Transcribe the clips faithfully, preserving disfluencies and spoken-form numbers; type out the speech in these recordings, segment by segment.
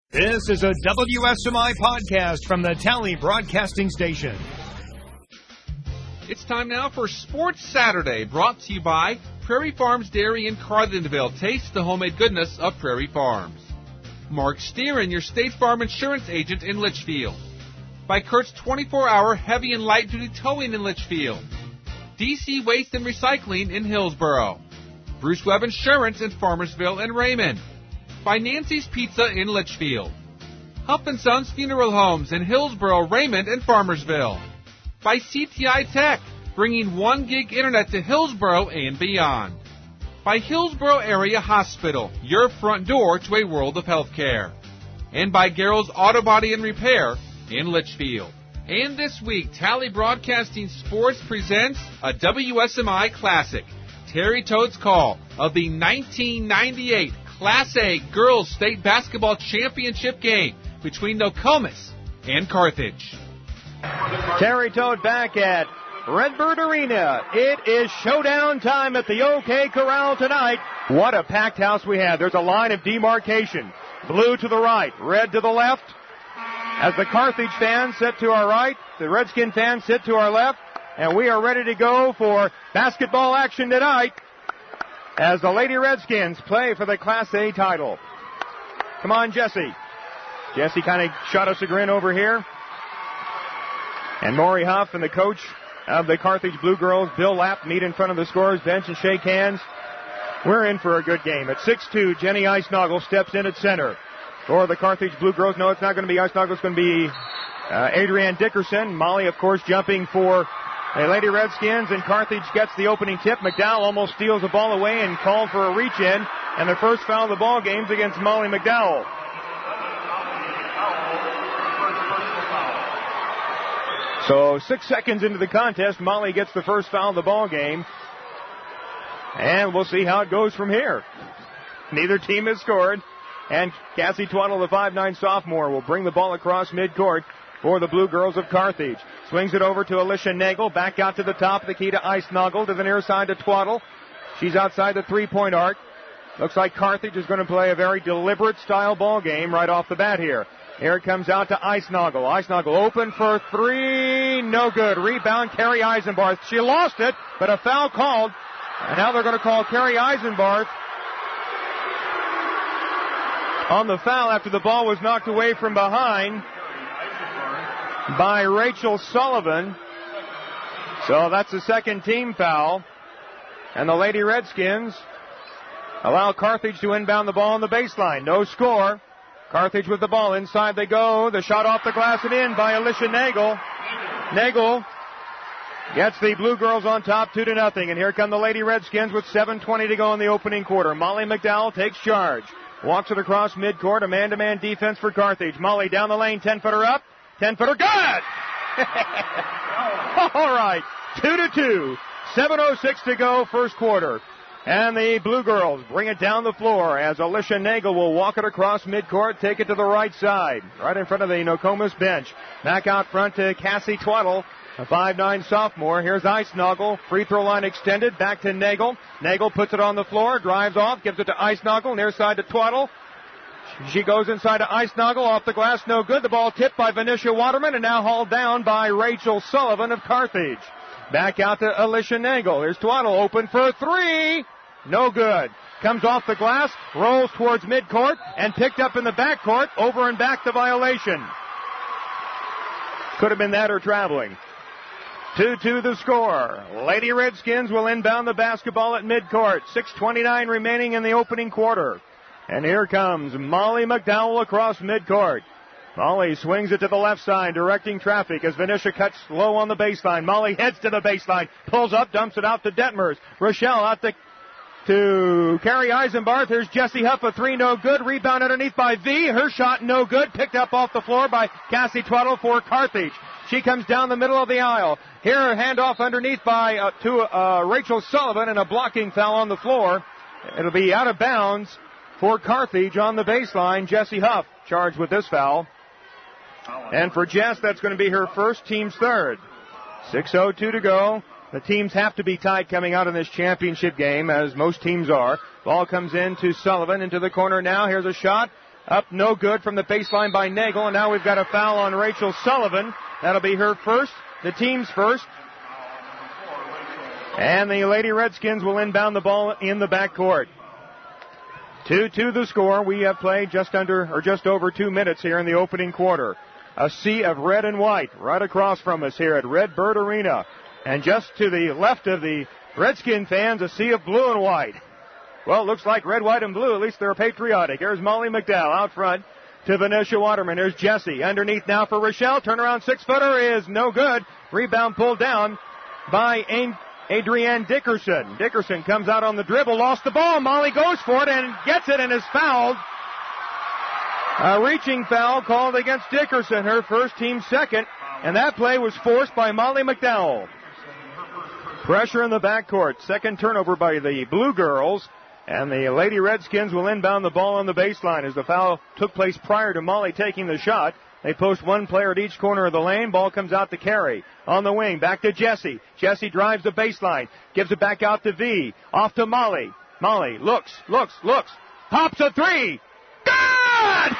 This is a W S M I podcast from the Tally Broadcasting Station. It's time now for Sports Saturday, brought to you by Prairie Farms Dairy in Carlinville. Taste the homemade goodness of Prairie Farms. Mark Steeran, your State Farm insurance agent in Litchfield. By Kurt's twenty-four hour heavy and light duty towing in Litchfield. D C Waste and Recycling in Hillsboro. Bruce Webb Insurance in Farmersville and Raymond. By Nancy's Pizza in Litchfield. Huff and Sons Funeral Homes in Hillsboro, Raymond, and Farmersville. By C T I Tech, bringing one gig internet to Hillsboro and beyond. By Hillsboro Area Hospital, your front door to a world of healthcare. And by Garrell's Auto Body and Repair in Litchfield. And this week, Tally Broadcasting Sports presents a W S M I Classic, Terry Toad's Call of the nineteen ninety-eight Class A Girls State Basketball Championship game between Nokomis and Carthage. Terry Toad back at Redbird Arena. It is showdown time at the OK Corral tonight. What a packed house we have. There's a line of demarcation. Blue to the right, red to the left. As the Carthage fans sit to our right, the Redskin fans sit to our left, and we are ready to go for basketball action tonight as the Lady Redskins play for the Class A title. Come on, Jesse. Jesse kind of shot us a grin over here. And Maury Huff and the coach of the Carthage Blue Girls, Bill Lapp, meet in front of the scorer's bench and shake hands. We're in for a good game. At six two, Jenny Eisnoggle steps in at center. For the Carthage Blue Girls, no, it's not going to be Eisnoggle. It's going to be uh, Adrienne Dickerson. Molly, of course, jumping for the Lady Redskins, and Carthage gets the opening tip. McDowell almost steals the ball away and called for a reach-in, and the first foul of the ball game's against Molly McDowell. So six seconds into the contest, Molly gets the first foul of the ball game, and we'll see how it goes from here. Neither team has scored, and Cassie Twaddle, the five nine sophomore, will bring the ball across midcourt for the Blue Girls of Carthage. Swings it over to Alicia Nagel. Back out to the top of the key to Eisnoggle. To the near side to Twaddle. She's outside the three-point arc. Looks like Carthage is going to play a very deliberate style ball game right off the bat here. Here it comes out to Eisnoggle. Eisnoggle open for three. No good. Rebound, Carrie Eisenbarth. She lost it, but a foul called. And now they're going to call Carrie Eisenbarth on the foul after the ball was knocked away from behind by Rachel Sullivan. So that's the second team foul. And the Lady Redskins allow Carthage to inbound the ball on the baseline. No score. Carthage with the ball. Inside they go. The shot off the glass and in by Alicia Nagel. Nagel gets the Blue Girls on top two to nothing. And here come the Lady Redskins with seven twenty to go in the opening quarter. Molly McDowell takes charge. Walks it across midcourt. A man-to-man defense for Carthage. Molly down the lane. ten-footer up. ten-footer. Good! All right. Two to two. seven oh six to go first quarter. And the Blue Girls bring it down the floor as Alicia Nagel will walk it across midcourt, take it to the right side, right in front of the Nokomis bench. Back out front to Cassie Twaddle, a five nine sophomore. Here's Eisnoggle. Free throw line extended. Back to Nagel. Nagel puts it on the floor, drives off, gives it to Eisnoggle, near side to Twaddle. She goes inside to Eisnoggle, off the glass, no good. The ball tipped by Venetia Waterman and now hauled down by Rachel Sullivan of Carthage. Back out to Alicia Nagel. Here's Twaddle open for three. No good. Comes off the glass, rolls towards midcourt, and picked up in the backcourt. Over and back the violation. Could have been that or traveling. two two the score. Lady Redskins will inbound the basketball at midcourt. six twenty-nine remaining in the opening quarter. And here comes Molly McDowell across midcourt. Molly swings it to the left side, directing traffic as Venetia cuts low on the baseline. Molly heads to the baseline, pulls up, dumps it out to Detmers. Rochelle out to, to Carrie Eisenbarth. Here's Jessie Huff, a three, no good. Rebound underneath by V. Her shot, no good. Picked up off the floor by Cassie Twaddle for Carthage. She comes down the middle of the aisle. Here, a handoff underneath by uh, to uh, Rachel Sullivan and a blocking foul on the floor. It'll be out of bounds for Carthage on the baseline. Jessie Huff charged with this foul. And for Jess, that's going to be her first, team's third. six oh two to go. The teams have to be tight coming out in this championship game, as most teams are. Ball comes in to Sullivan into the corner now. Here's a shot. Up no good from the baseline by Nagel, and now we've got a foul on Rachel Sullivan. That'll be her first, the team's first. And the Lady Redskins will inbound the ball in the backcourt. two two the score. We have played just under or just over two minutes here in the opening quarter. A sea of red and white right across from us here at Redbird Arena. And just to the left of the Redskin fans, a sea of blue and white. Well, it looks like red, white, and blue. At least they're patriotic. Here's Molly McDowell out front to Venetia Waterman. Here's Jessie. Underneath now for Rochelle. Turnaround six-footer is no good. Rebound pulled down by Adrienne Dickerson. Dickerson comes out on the dribble, lost the ball. Molly goes for it and gets it and is fouled. A reaching foul called against Dickerson, her first, team second. And that play was forced by Molly McDowell. Pressure in the backcourt. Second turnover by the Blue Girls. And the Lady Redskins will inbound the ball on the baseline as the foul took place prior to Molly taking the shot. They post one player at each corner of the lane. Ball comes out to Carey. On the wing, back to Jessie. Jessie drives the baseline. Gives it back out to V. Off to Molly. Molly looks, looks, looks. Pops a three. Good!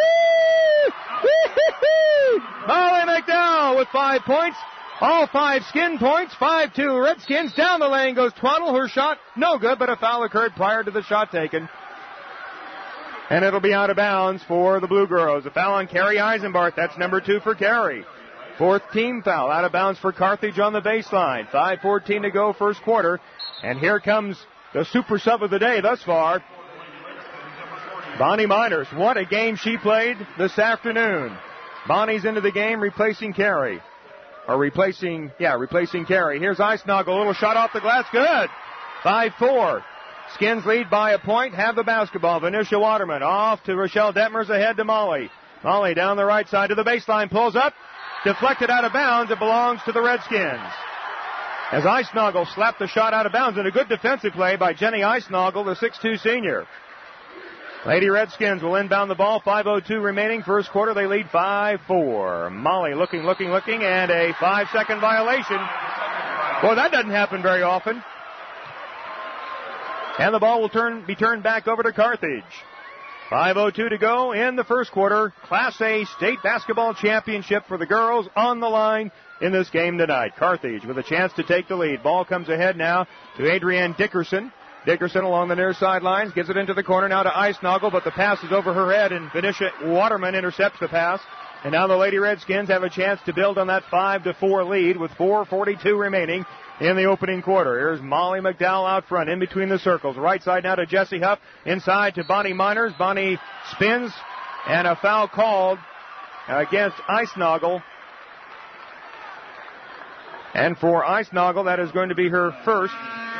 Molly McDowell with five points. All five skin points, five two Redskins. Down the lane goes Twaddle. Her shot, no good, but a foul occurred prior to the shot taken. And it'll be out of bounds for the Blue Girls. A foul on Carrie Eisenbarth. That's number two for Carrie. Fourth team foul. Out of bounds for Carthage on the baseline. five fourteen to go first quarter. And here comes the super sub of the day thus far. Bonnie Miners. What a game she played this afternoon. Bonnie's into the game replacing Carrie. Or replacing, yeah, replacing Carey. Here's Eisnagel, a little shot off the glass, good. five four. Skins lead by a point, have the basketball. Venetia Waterman off to Rochelle Detmers, ahead to Molly. Molly down the right side to the baseline, pulls up, deflected out of bounds, it belongs to the Redskins. As Eisnagel slapped the shot out of bounds, and a good defensive play by Jenny Eisnagel, the six two senior. Lady Redskins will inbound the ball. five oh two remaining. First quarter, they lead five four. Molly looking, looking, looking, and a five-second violation. Boy, that doesn't happen very often. And the ball will turn be turned back over to Carthage. five oh two to go in the first quarter. Class A state basketball championship for the girls on the line in this game tonight. Carthage with a chance to take the lead. Ball comes ahead now to Adrienne Dickerson. Dickerson along the near sidelines, gives it into the corner now to Eisnagel, but the pass is over her head, and Venetia Waterman intercepts the pass. And now the Lady Redskins have a chance to build on that five to four lead with four forty-two remaining in the opening quarter. Here's Molly McDowell out front, in between the circles. Right side now to Jessie Huff, inside to Bonnie Miners. Bonnie spins, and a foul called against Eisnagel. And for Eisnagel, that is going to be her first.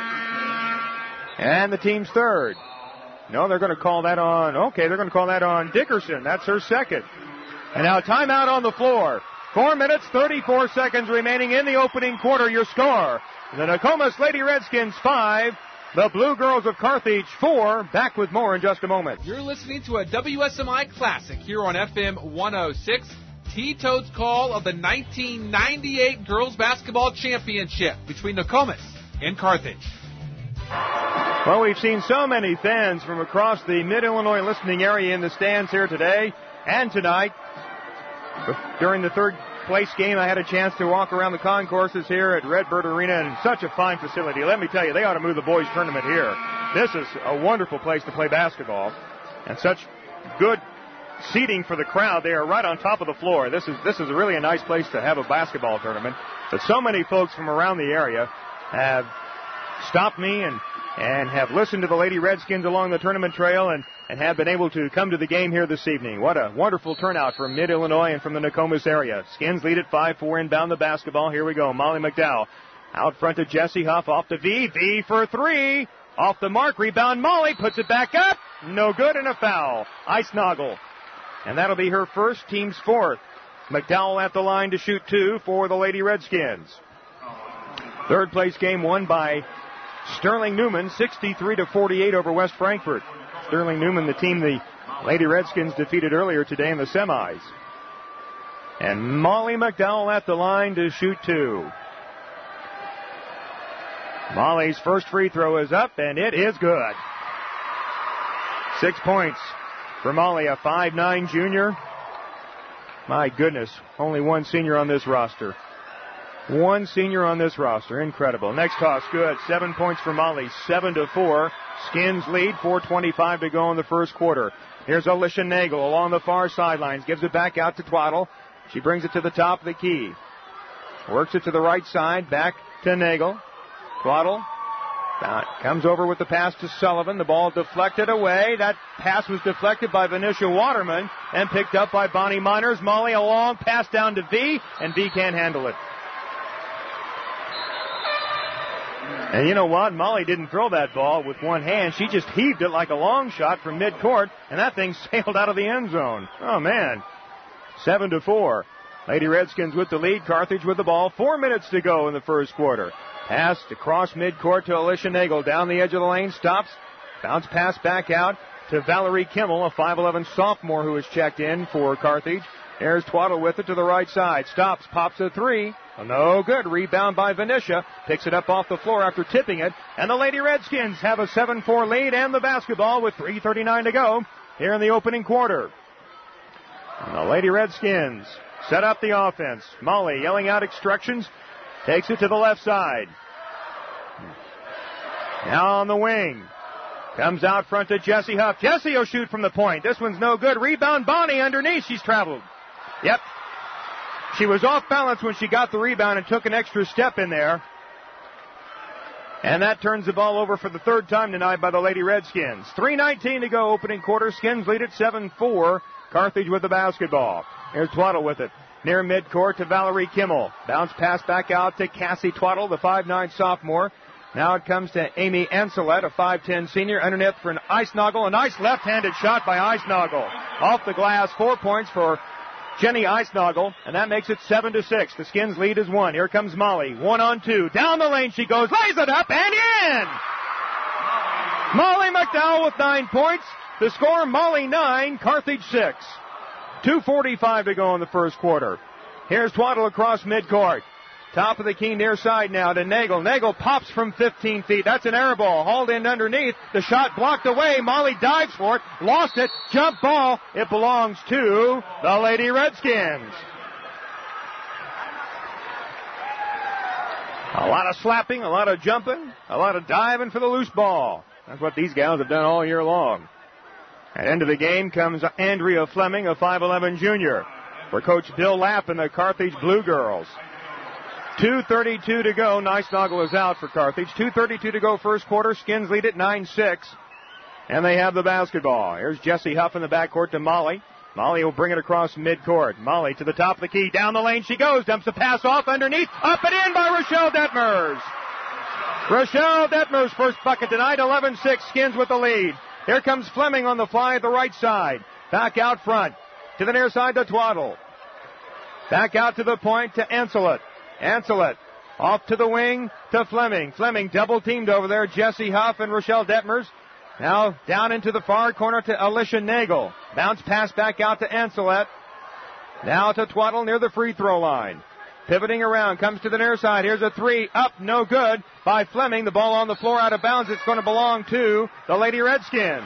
And the team's third. No, they're going to call that on, okay, they're going to call that on Dickerson. That's her second. And now timeout on the floor. Four minutes, thirty-four seconds remaining in the opening quarter. Your score, the Nokomis Lady Redskins five, the Blue Girls of Carthage four. Back with more in just a moment. You're listening to a W S M I Classic here on F M one oh six. T-Toad's call of the nineteen ninety-eight Girls Basketball Championship between Nokomis and Carthage. Well, we've seen so many fans from across the Mid-Illinois listening area in the stands here today and tonight. During the third place game, I had a chance to walk around the concourses here at Redbird Arena, and such a fine facility. Let me tell you, they ought to move the boys tournament here. This is a wonderful place to play basketball, and such good seating for the crowd. They are right on top of the floor. This is this is really a nice place to have a basketball tournament. But so many folks from around the area have stopped me and, and have listened to the Lady Redskins along the tournament trail and, and have been able to come to the game here this evening. What a wonderful turnout from Mid-Illinois and from the Nokomis area. Skins lead at five four, inbound the basketball. Here we go. Molly McDowell out front to Jessie Huff, off to V. V for three. Off the mark, rebound Molly, puts it back up. No good, and a foul. Eisnagel. And that'll be her first, team's fourth. McDowell at the line to shoot two for the Lady Redskins. Third place game won by Sterling Newman, sixty-three to forty-eight over West Frankfort. Sterling Newman, the team the Lady Redskins defeated earlier today in the semis. And Molly McDowell at the line to shoot two. Molly's first free throw is up, and it is good. Six points for Molly, a five nine junior. My goodness, only one senior on this roster. One senior on this roster. Incredible. Next toss, good. Seven points for Molly, seven to four. Skins lead, four twenty-five to go in the first quarter. Here's Alicia Nagel along the far sidelines. Gives it back out to Twaddle. She brings it to the top of the key. Works it to the right side. Back to Nagel. Twaddle uh, comes over with the pass to Sullivan. The ball deflected away. That pass was deflected by Venetia Waterman and picked up by Bonnie Miners. Molly a long pass down to V, and V can't handle it. And you know what? Molly didn't throw that ball with one hand. She just heaved it like a long shot from midcourt, and that thing sailed out of the end zone. Oh, man. Seven to four. Lady Redskins with the lead. Carthage with the ball. Four minutes to go in the first quarter. Pass across midcourt to Alicia Nagel. Down the edge of the lane. Stops. Bounce pass back out to Valerie Kimmel, a five eleven sophomore who has checked in for Carthage. There's Twaddle with it to the right side. Stops. Pops a three. No good. Rebound by Venetia. Picks it up off the floor after tipping it. And the Lady Redskins have a seven four lead and the basketball with three thirty-nine to go here in the opening quarter. And the Lady Redskins set up the offense. Molly yelling out instructions. Takes it to the left side. Now on the wing. Comes out front to Jessie Huff. Jessie will shoot from the point. This one's no good. Rebound Bonnie underneath. She's traveled. Yep. She was off balance when she got the rebound and took an extra step in there. And that turns the ball over for the third time tonight by the Lady Redskins. three nineteen to go opening quarter. Skins lead at seven four. Carthage with the basketball. Here's Twaddle with it. Near midcourt to Valerie Kimmel. Bounce pass back out to Cassie Twaddle, the five nine sophomore. Now it comes to Amy Anselette, a five ten senior, underneath for an Eisnagel. A nice left-handed shot by Eisnagel. Off the glass, four points for Jenny Eisnagel, and that makes it seven to six. The Skins lead is one. Here comes Molly. One on two. Down the lane she goes. Lays it up and in! Molly McDowell with nine points. The score, Molly nine, Carthage six. two forty-five to go in the first quarter. Here's Twaddle across midcourt. Top of the key near side now to Nagel. Nagel pops from fifteen feet. That's an air ball. Hauled in underneath. The shot blocked away. Molly dives for it. Lost it. Jump ball. It belongs to the Lady Redskins. A lot of slapping, a lot of jumping, a lot of diving for the loose ball. That's what these gals have done all year long. At the end of the game comes Andrea Fleming, a five eleven junior, for Coach Bill Lapp and the Carthage Blue Girls. two thirty-two to go. Neisnagel is out for Carthage. two thirty-two to go first quarter. Skins lead at nine six. And they have the basketball. Here's Jessie Huff in the backcourt to Molly. Molly will bring it across midcourt. Molly to the top of the key. Down the lane she goes. Dumps the pass off underneath. Up and in by Rochelle Detmers. Rochelle Detmers' first bucket tonight. eleven six. Skins with the lead. Here comes Fleming on the fly at the right side. Back out front. To the near side to Twaddle. Back out to the point to Anselette. Anselette off to the wing to Fleming. Fleming double teamed over there. Jessie Huff and Rochelle Detmers. Now down into the far corner to Alicia Nagel. Bounce pass back out to Anselette. Now to Twaddle near the free throw line. Pivoting around, comes to the near side. Here's a three, up, no good by Fleming. The ball on the floor out of bounds. It's going to belong to the Lady Redskins.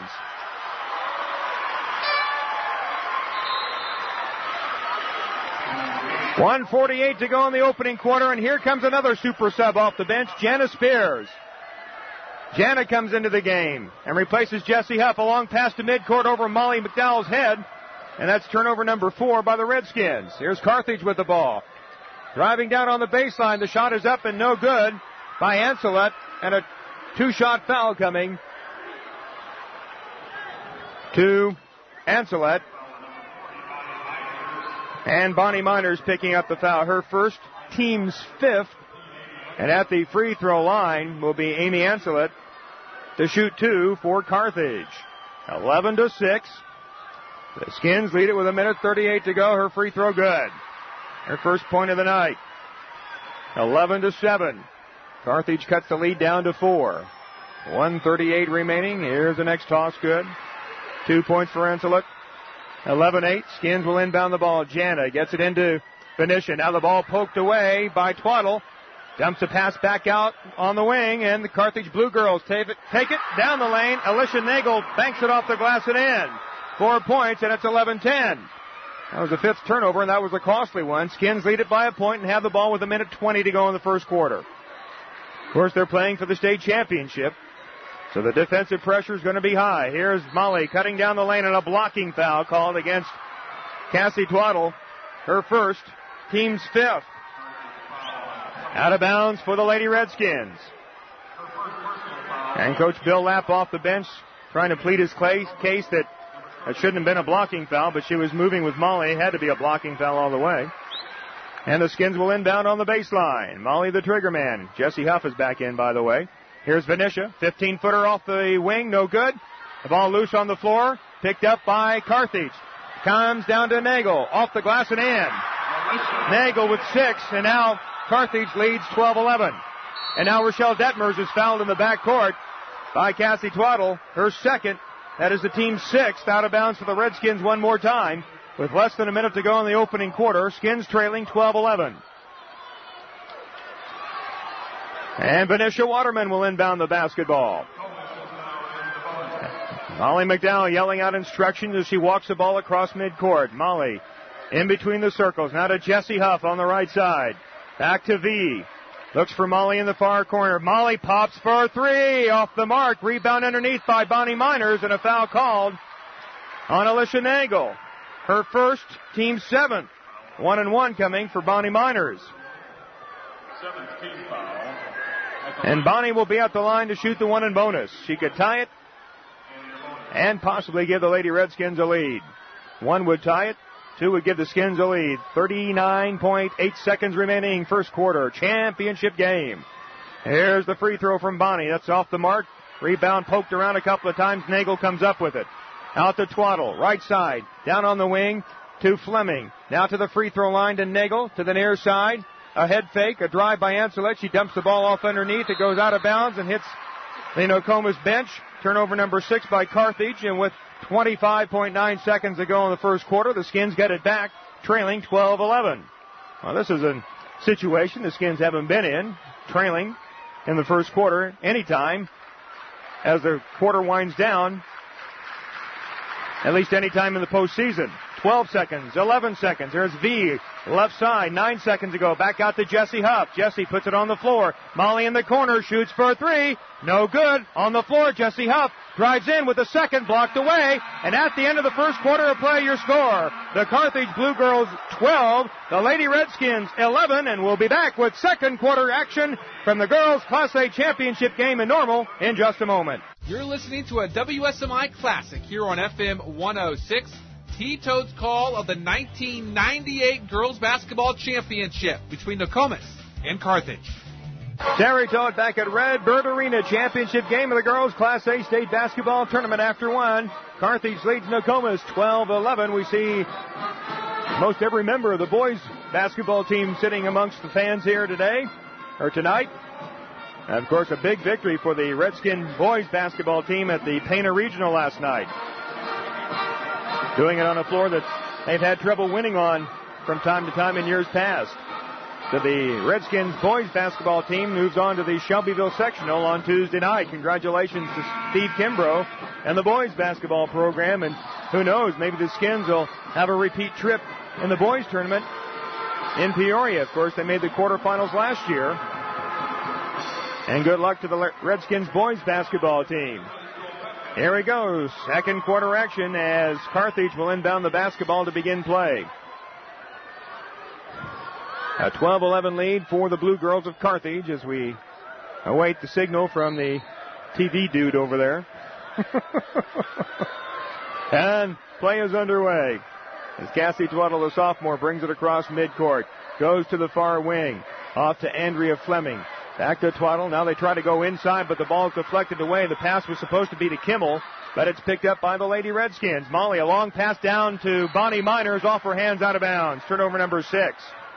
one forty-eight to go in the opening quarter, and here comes another super sub off the bench, Jana Spears. Jana comes into the game and replaces Jessie Huff. A long pass to midcourt over Molly McDowell's head, and that's turnover number four by the Redskins. Here's Carthage with the ball. Driving down on the baseline, the shot is up and no good by Anselette, and a two-shot foul coming to Anselette. And Bonnie Miners picking up the foul, her first, team's fifth. And at the free throw line will be Amy Anselette to shoot two for Carthage. eleven to six. The Skins lead it with a minute thirty-eight to go. Her free throw good. Her first point of the night. eleven to seven. Carthage cuts the lead down to four. one thirty-eight remaining. Here's the next toss. Good. Two points for Anselette. eleven eight. Skins will inbound the ball. Jana gets it into Venetia. Now the ball poked away by Twaddle. Dumps a pass back out on the wing, and the Carthage Blue Girls take it, take it down the lane. Alicia Nagel banks it off the glass and in. four points, and it's eleven ten. That was the fifth turnover, and that was a costly one. Skins lead it by a point and have the ball with a minute twenty to go in the first quarter. Of course, they're playing for the state championship, so the defensive pressure is going to be high. Here's Molly cutting down the lane, and a blocking foul called against Cassie Twaddle. Her first, team's fifth. Out of bounds for the Lady Redskins. And Coach Bill Lapp off the bench trying to plead his case that it shouldn't have been a blocking foul, but she was moving with Molly. It had to be a blocking foul all the way. And the Skins will inbound on the baseline. Molly the trigger man. Jesse Huff is back in, by the way. Here's Venetia. fifteen-footer off the wing. No good. The ball loose on the floor. Picked up by Carthage. Comes down to Nagel. Off the glass and in. Nagel with six. And now Carthage leads twelve eleven. And now Rochelle Detmers is fouled in the backcourt by Cassie Twaddle. Her second. That is the team's sixth. Out of bounds for the Redskins one more time. With less than a minute to go in the opening quarter. Skins trailing twelve eleven. And Venetia Waterman will inbound the basketball. Molly McDowell yelling out instructions as she walks the ball across midcourt. Molly in between the circles. Now to Jesse Huff on the right side. Back to V. Looks for Molly in the far corner. Molly pops for three. Off the mark. Rebound underneath by Bonnie Miners, and a foul called on Alicia Nagel. Her first, team seventh. One and one coming for Bonnie Miners. And Bonnie will be at the line to shoot the one and bonus. She could tie it and possibly give the Lady Redskins a lead. One would tie it. Two would give the Skins a lead. thirty-nine point eight seconds remaining, first quarter. Championship game. Here's the free throw from Bonnie. That's off the mark. Rebound poked around a couple of times. Nagel comes up with it. Out to Twaddle. Right side. Down on the wing to Fleming. Now to the free throw line to Nagel. To the near side. A head fake. A drive by Anselette. She dumps the ball off underneath. It goes out of bounds and hits the Nokomis bench. Turnover number six by Carthage. And with twenty-five point nine seconds to go in the first quarter, the Skins get it back, trailing twelve eleven. Well, this is a situation the Skins haven't been in, trailing in the first quarter anytime as the quarter winds down, at least anytime in the postseason. twelve seconds, eleven seconds. There's V, left side, nine seconds to go. Back out to Jesse Huff. Jesse puts it on the floor. Molly in the corner, shoots for a three. No good. On the floor, Jesse Huff drives in with a second, blocked away. And at the end of the first quarter of play, your score, the Carthage Blue Girls twelve, the Lady Redskins eleven, and we'll be back with second quarter action from the Girls Class A Championship game in Normal in just a moment. You're listening to a W S M I Classic here on F M one oh six. T-Toad's call of the nineteen ninety-eight Girls Basketball Championship between Nokomis and Carthage. Terry Toad back at Redbird Arena. Championship game of the Girls Class A State Basketball Tournament after one. Carthage leads Nokomis twelve eleven. We see most every member of the boys basketball team sitting amongst the fans here today, or tonight. And of course, a big victory for the Redskin boys basketball team at the Pana Regional last night. Doing it on a floor that they've had trouble winning on from time to time in years past. So the Redskins boys basketball team moves on to the Shelbyville sectional on Tuesday night. Congratulations to Steve Kimbrough and the boys basketball program. And who knows, maybe the Skins will have a repeat trip in the boys tournament in Peoria. Of course, they made the quarterfinals last year. And good luck to the Redskins boys basketball team. Here he goes. Second quarter action as Carthage will inbound the basketball to begin play. A twelve eleven lead for the Blue Girls of Carthage as we await the signal from the T V dude over there. And play is underway as Cassie Twaddle, the sophomore, brings it across midcourt. Goes to the far wing. Off to Andrea Fleming. Back to Twaddle. Now they try to go inside, but the ball's deflected away. The pass was supposed to be to Kimmel, but it's picked up by the Lady Redskins. Molly, a long pass down to Bonnie Miners, off her hands, out of bounds. Turnover number six.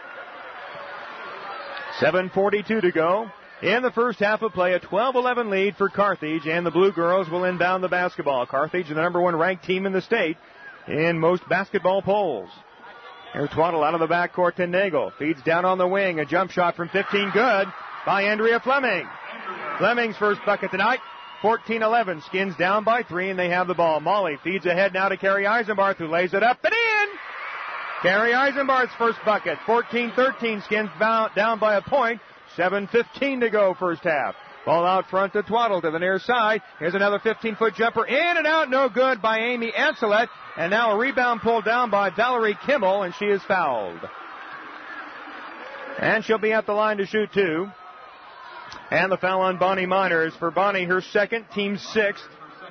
seven forty-two to go in the first half of play. A twelve eleven lead for Carthage, and the Blue Girls will inbound the basketball. Carthage, the number one ranked team in the state in most basketball polls. Here's Twaddle out of the backcourt to Nagel. Feeds down on the wing. A jump shot from fifteen, good, by Andrea Fleming. Fleming's first bucket tonight. fourteen eleven. Skins down by three, and they have the ball. Molly feeds ahead now to Carrie Eisenbarth, who lays it up and in. Carrie Eisenbarth's first bucket. fourteen thirteen. Skins down by a point. seven fifteen to go first half. Ball out front to Twaddle to the near side. Here's another fifteen-foot jumper. In and out, no good by Amy Ancelet. And now a rebound pulled down by Valerie Kimmel, and she is fouled. And she'll be at the line to shoot two. And the foul on Bonnie Miners. For Bonnie, her second, team sixth.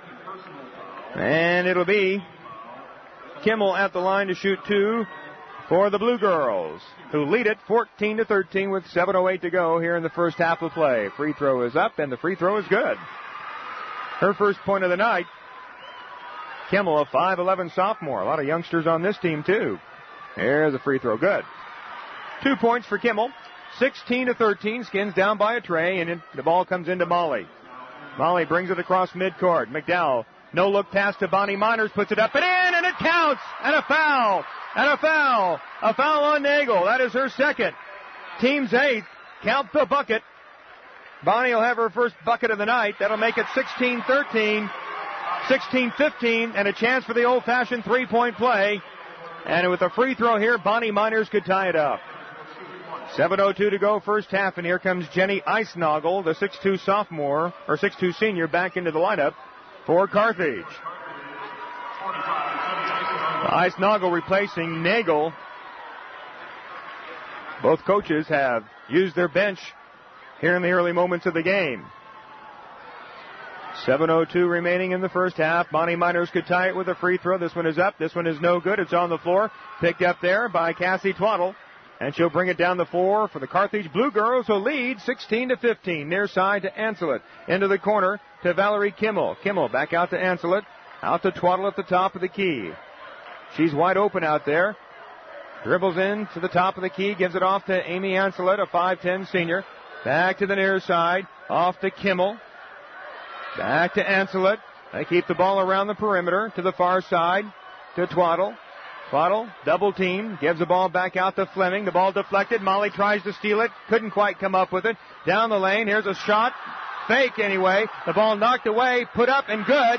And it'll be Kimmel at the line to shoot two for the Blue Girls, who lead it fourteen to thirteen with seven oh eight to go here in the first half of play. Free throw is up, and the free throw is good. Her first point of the night. Kimmel, a five eleven sophomore. A lot of youngsters on this team, too. There's a free throw. Good. Two points for Kimmel. sixteen to thirteen. Skins down by a tray, and the ball comes into Molly. Molly brings it across midcourt. McDowell, no look pass to Bonnie Miners, puts it up and in, and it counts. And a foul. And a foul. A foul on Nagel. That is her second. Team's eighth. Count the bucket. Bonnie will have her first bucket of the night. That'll make it sixteen thirteen. sixteen fifteen, and a chance for the old-fashioned three-point play. And with a free throw here, Bonnie Miners could tie it up. seven oh two to go first half, and here comes Jenny Eisnagel, the six two sophomore, or six two senior, back into the lineup for Carthage. Eisnagel replacing Nagel. Both coaches have used their bench here in the early moments of the game. seven oh two remaining in the first half. Bonnie Miners could tie it with a free throw. This one is up. This one is no good. It's on the floor. Picked up there by Cassie Twaddle. And she'll bring it down the floor for the Carthage Blue Girls, who lead sixteen to fifteen. Near side to Ancelet. Into the corner to Valerie Kimmel. Kimmel back out to Ancelet. Out to Twaddle at the top of the key. She's wide open out there. Dribbles in to the top of the key. Gives it off to Amy Ancelet, a five ten senior. Back to the near side. Off to Kimmel. Back to Ancelet. They keep the ball around the perimeter to the far side to Twaddle. Twaddle, double team, gives the ball back out to Fleming. The ball deflected. Molly tries to steal it. Couldn't quite come up with it. Down the lane. Here's a shot. Fake anyway. The ball knocked away. Put up and good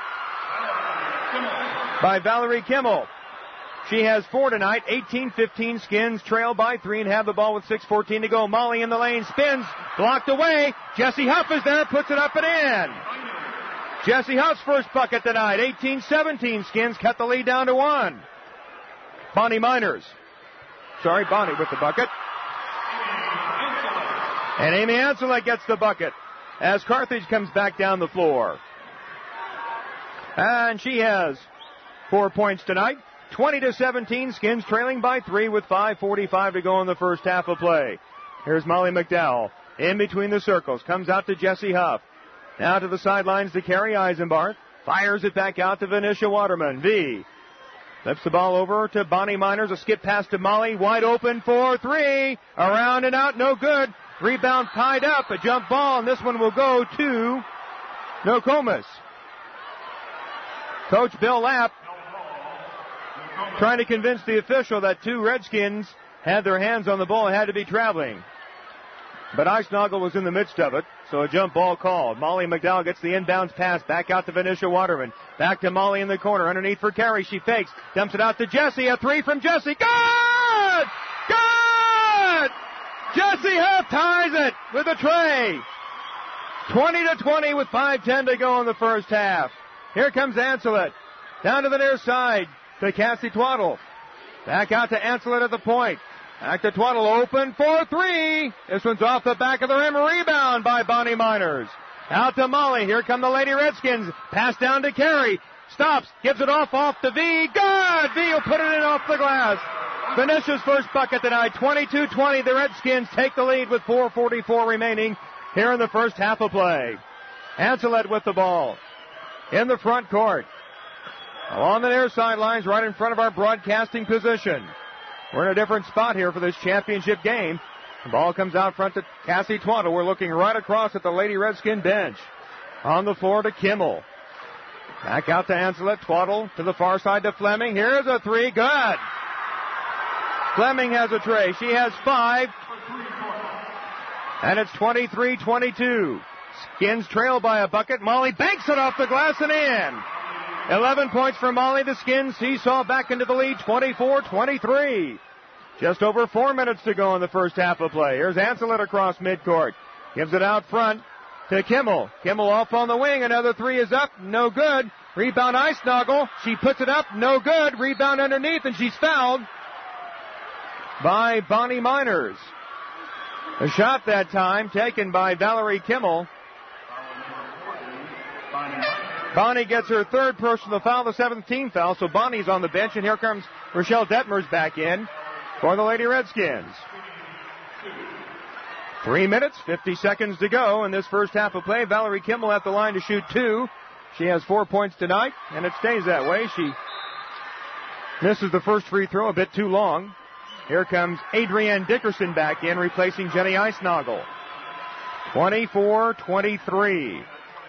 by Valerie Kimmel. She has four tonight. eighteen fifteen. Skins trail by three and have the ball with six fourteen to go. Molly in the lane. Spins. Blocked away. Jessie Huff is there. Puts it up and in. Jessie Huff's first bucket tonight. eighteen seventeen. Skins cut the lead down to one. Bonnie Miners. Sorry, Bonnie with the bucket. And Amy Ancelet gets the bucket as Carthage comes back down the floor. And she has four points tonight. twenty to seventeen. Skins trailing by three with five forty-five to go in the first half of play. Here's Molly McDowell in between the circles. Comes out to Jessie Huff. Now to the sidelines to Carrie Eisenbarth. Fires it back out to Venetia Waterman. V. Lifts the ball over to Bonnie Miners. A skip pass to Molly. Wide open for three. Around and out. No good. Rebound tied up. A jump ball. And this one will go to Nokomis. Coach Bill Lapp trying to convince the official that two Redskins had their hands on the ball and had to be traveling. But Eisnagel was in the midst of it, so a jump ball called. Molly McDowell gets the inbounds pass back out to Venetia Waterman. Back to Molly in the corner. Underneath for Carrie. She fakes. Dumps it out to Jessie. A three from Jessie. Good! Good! Jessie Huff ties it with a tray. twenty to twenty with five ten to go in the first half. Here comes Ancelet. Down to the near side to Cassie Twaddle. Back out to Ancelet at the point. Back to Twaddle, open for three. This one's off the back of the rim. Rebound by Bonnie Miners. Out to Molly. Here come the Lady Redskins. Pass down to Carey. Stops. Gives it off off to V. Good! V will put it in off the glass. Venetia's first bucket tonight. twenty-two twenty. The Redskins take the lead with four forty-four remaining here in the first half of play. Ancelet with the ball in the front court. Along the near sidelines, right in front of our broadcasting position. We're in a different spot here for this championship game. The ball comes out front to Cassie Twaddle. We're looking right across at the Lady Redskin bench. On the floor to Kimmel. Back out to Ancelet. Twaddle to the far side to Fleming. Here's a three. Good. Fleming has a tray. She has five. And it's twenty-three twenty-two. Skins trail by a bucket. Molly banks it off the glass and in. eleven points for Molly. The Skins seesaw back into the lead, twenty-four twenty-three. Just over four minutes to go in the first half of play. Here's Anselet across midcourt. Gives it out front to Kimmel. Kimmel off on the wing. Another three is up. No good. Rebound Eisnagel. She puts it up. No good. Rebound underneath, and she's fouled by Bonnie Miners. A shot that time taken by Valerie Kimmel. Bonnie gets her third personal foul, the seventh team foul, so Bonnie's on the bench, and here comes Rochelle Detmers back in for the Lady Redskins. Three minutes, fifty seconds to go in this first half of play. Valerie Kimmel at the line to shoot two. She has four points tonight, and it stays that way. She misses the first free throw a bit too long. Here comes Adrienne Dickerson back in, replacing Jenny Eisnagel. twenty-four twenty-three.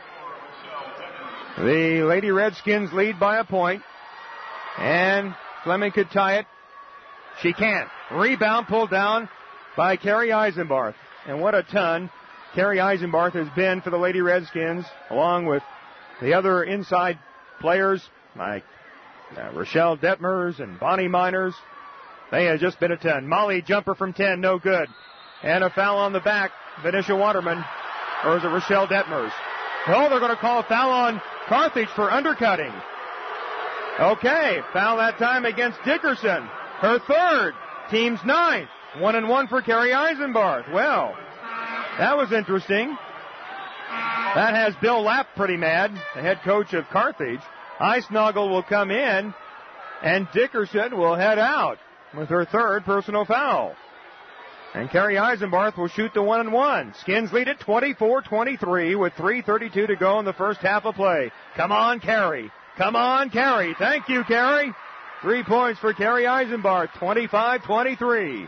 The Lady Redskins lead by a point, and Fleming could tie it. She can't. Rebound pulled down by Carrie Eisenbarth. And what a ton Carrie Eisenbarth has been for the Lady Redskins, along with the other inside players like uh, Rochelle Detmers and Bonnie Miners. They have just been a ton. Molly jumper from ten, no good. And a foul on the back, Venetia Waterman, or is it Rochelle Detmers? Oh, they're going to call a foul on Carthage for undercutting. Okay, foul that time against Dickerson. Her third, team's ninth. One and one for Carrie Eisenbarth. Well, that was interesting. That has Bill Lapp pretty mad, the head coach of Carthage. Eisnagel will come in, and Dickerson will head out with her third personal foul. And Carrie Eisenbarth will shoot the one and one. Skins lead at twenty-four twenty-three with three thirty-two to go in the first half of play. Come on, Carrie. Come on, Carrie. Thank you, Carrie. Three points for Carrie Eisenbarth, twenty-five twenty-three.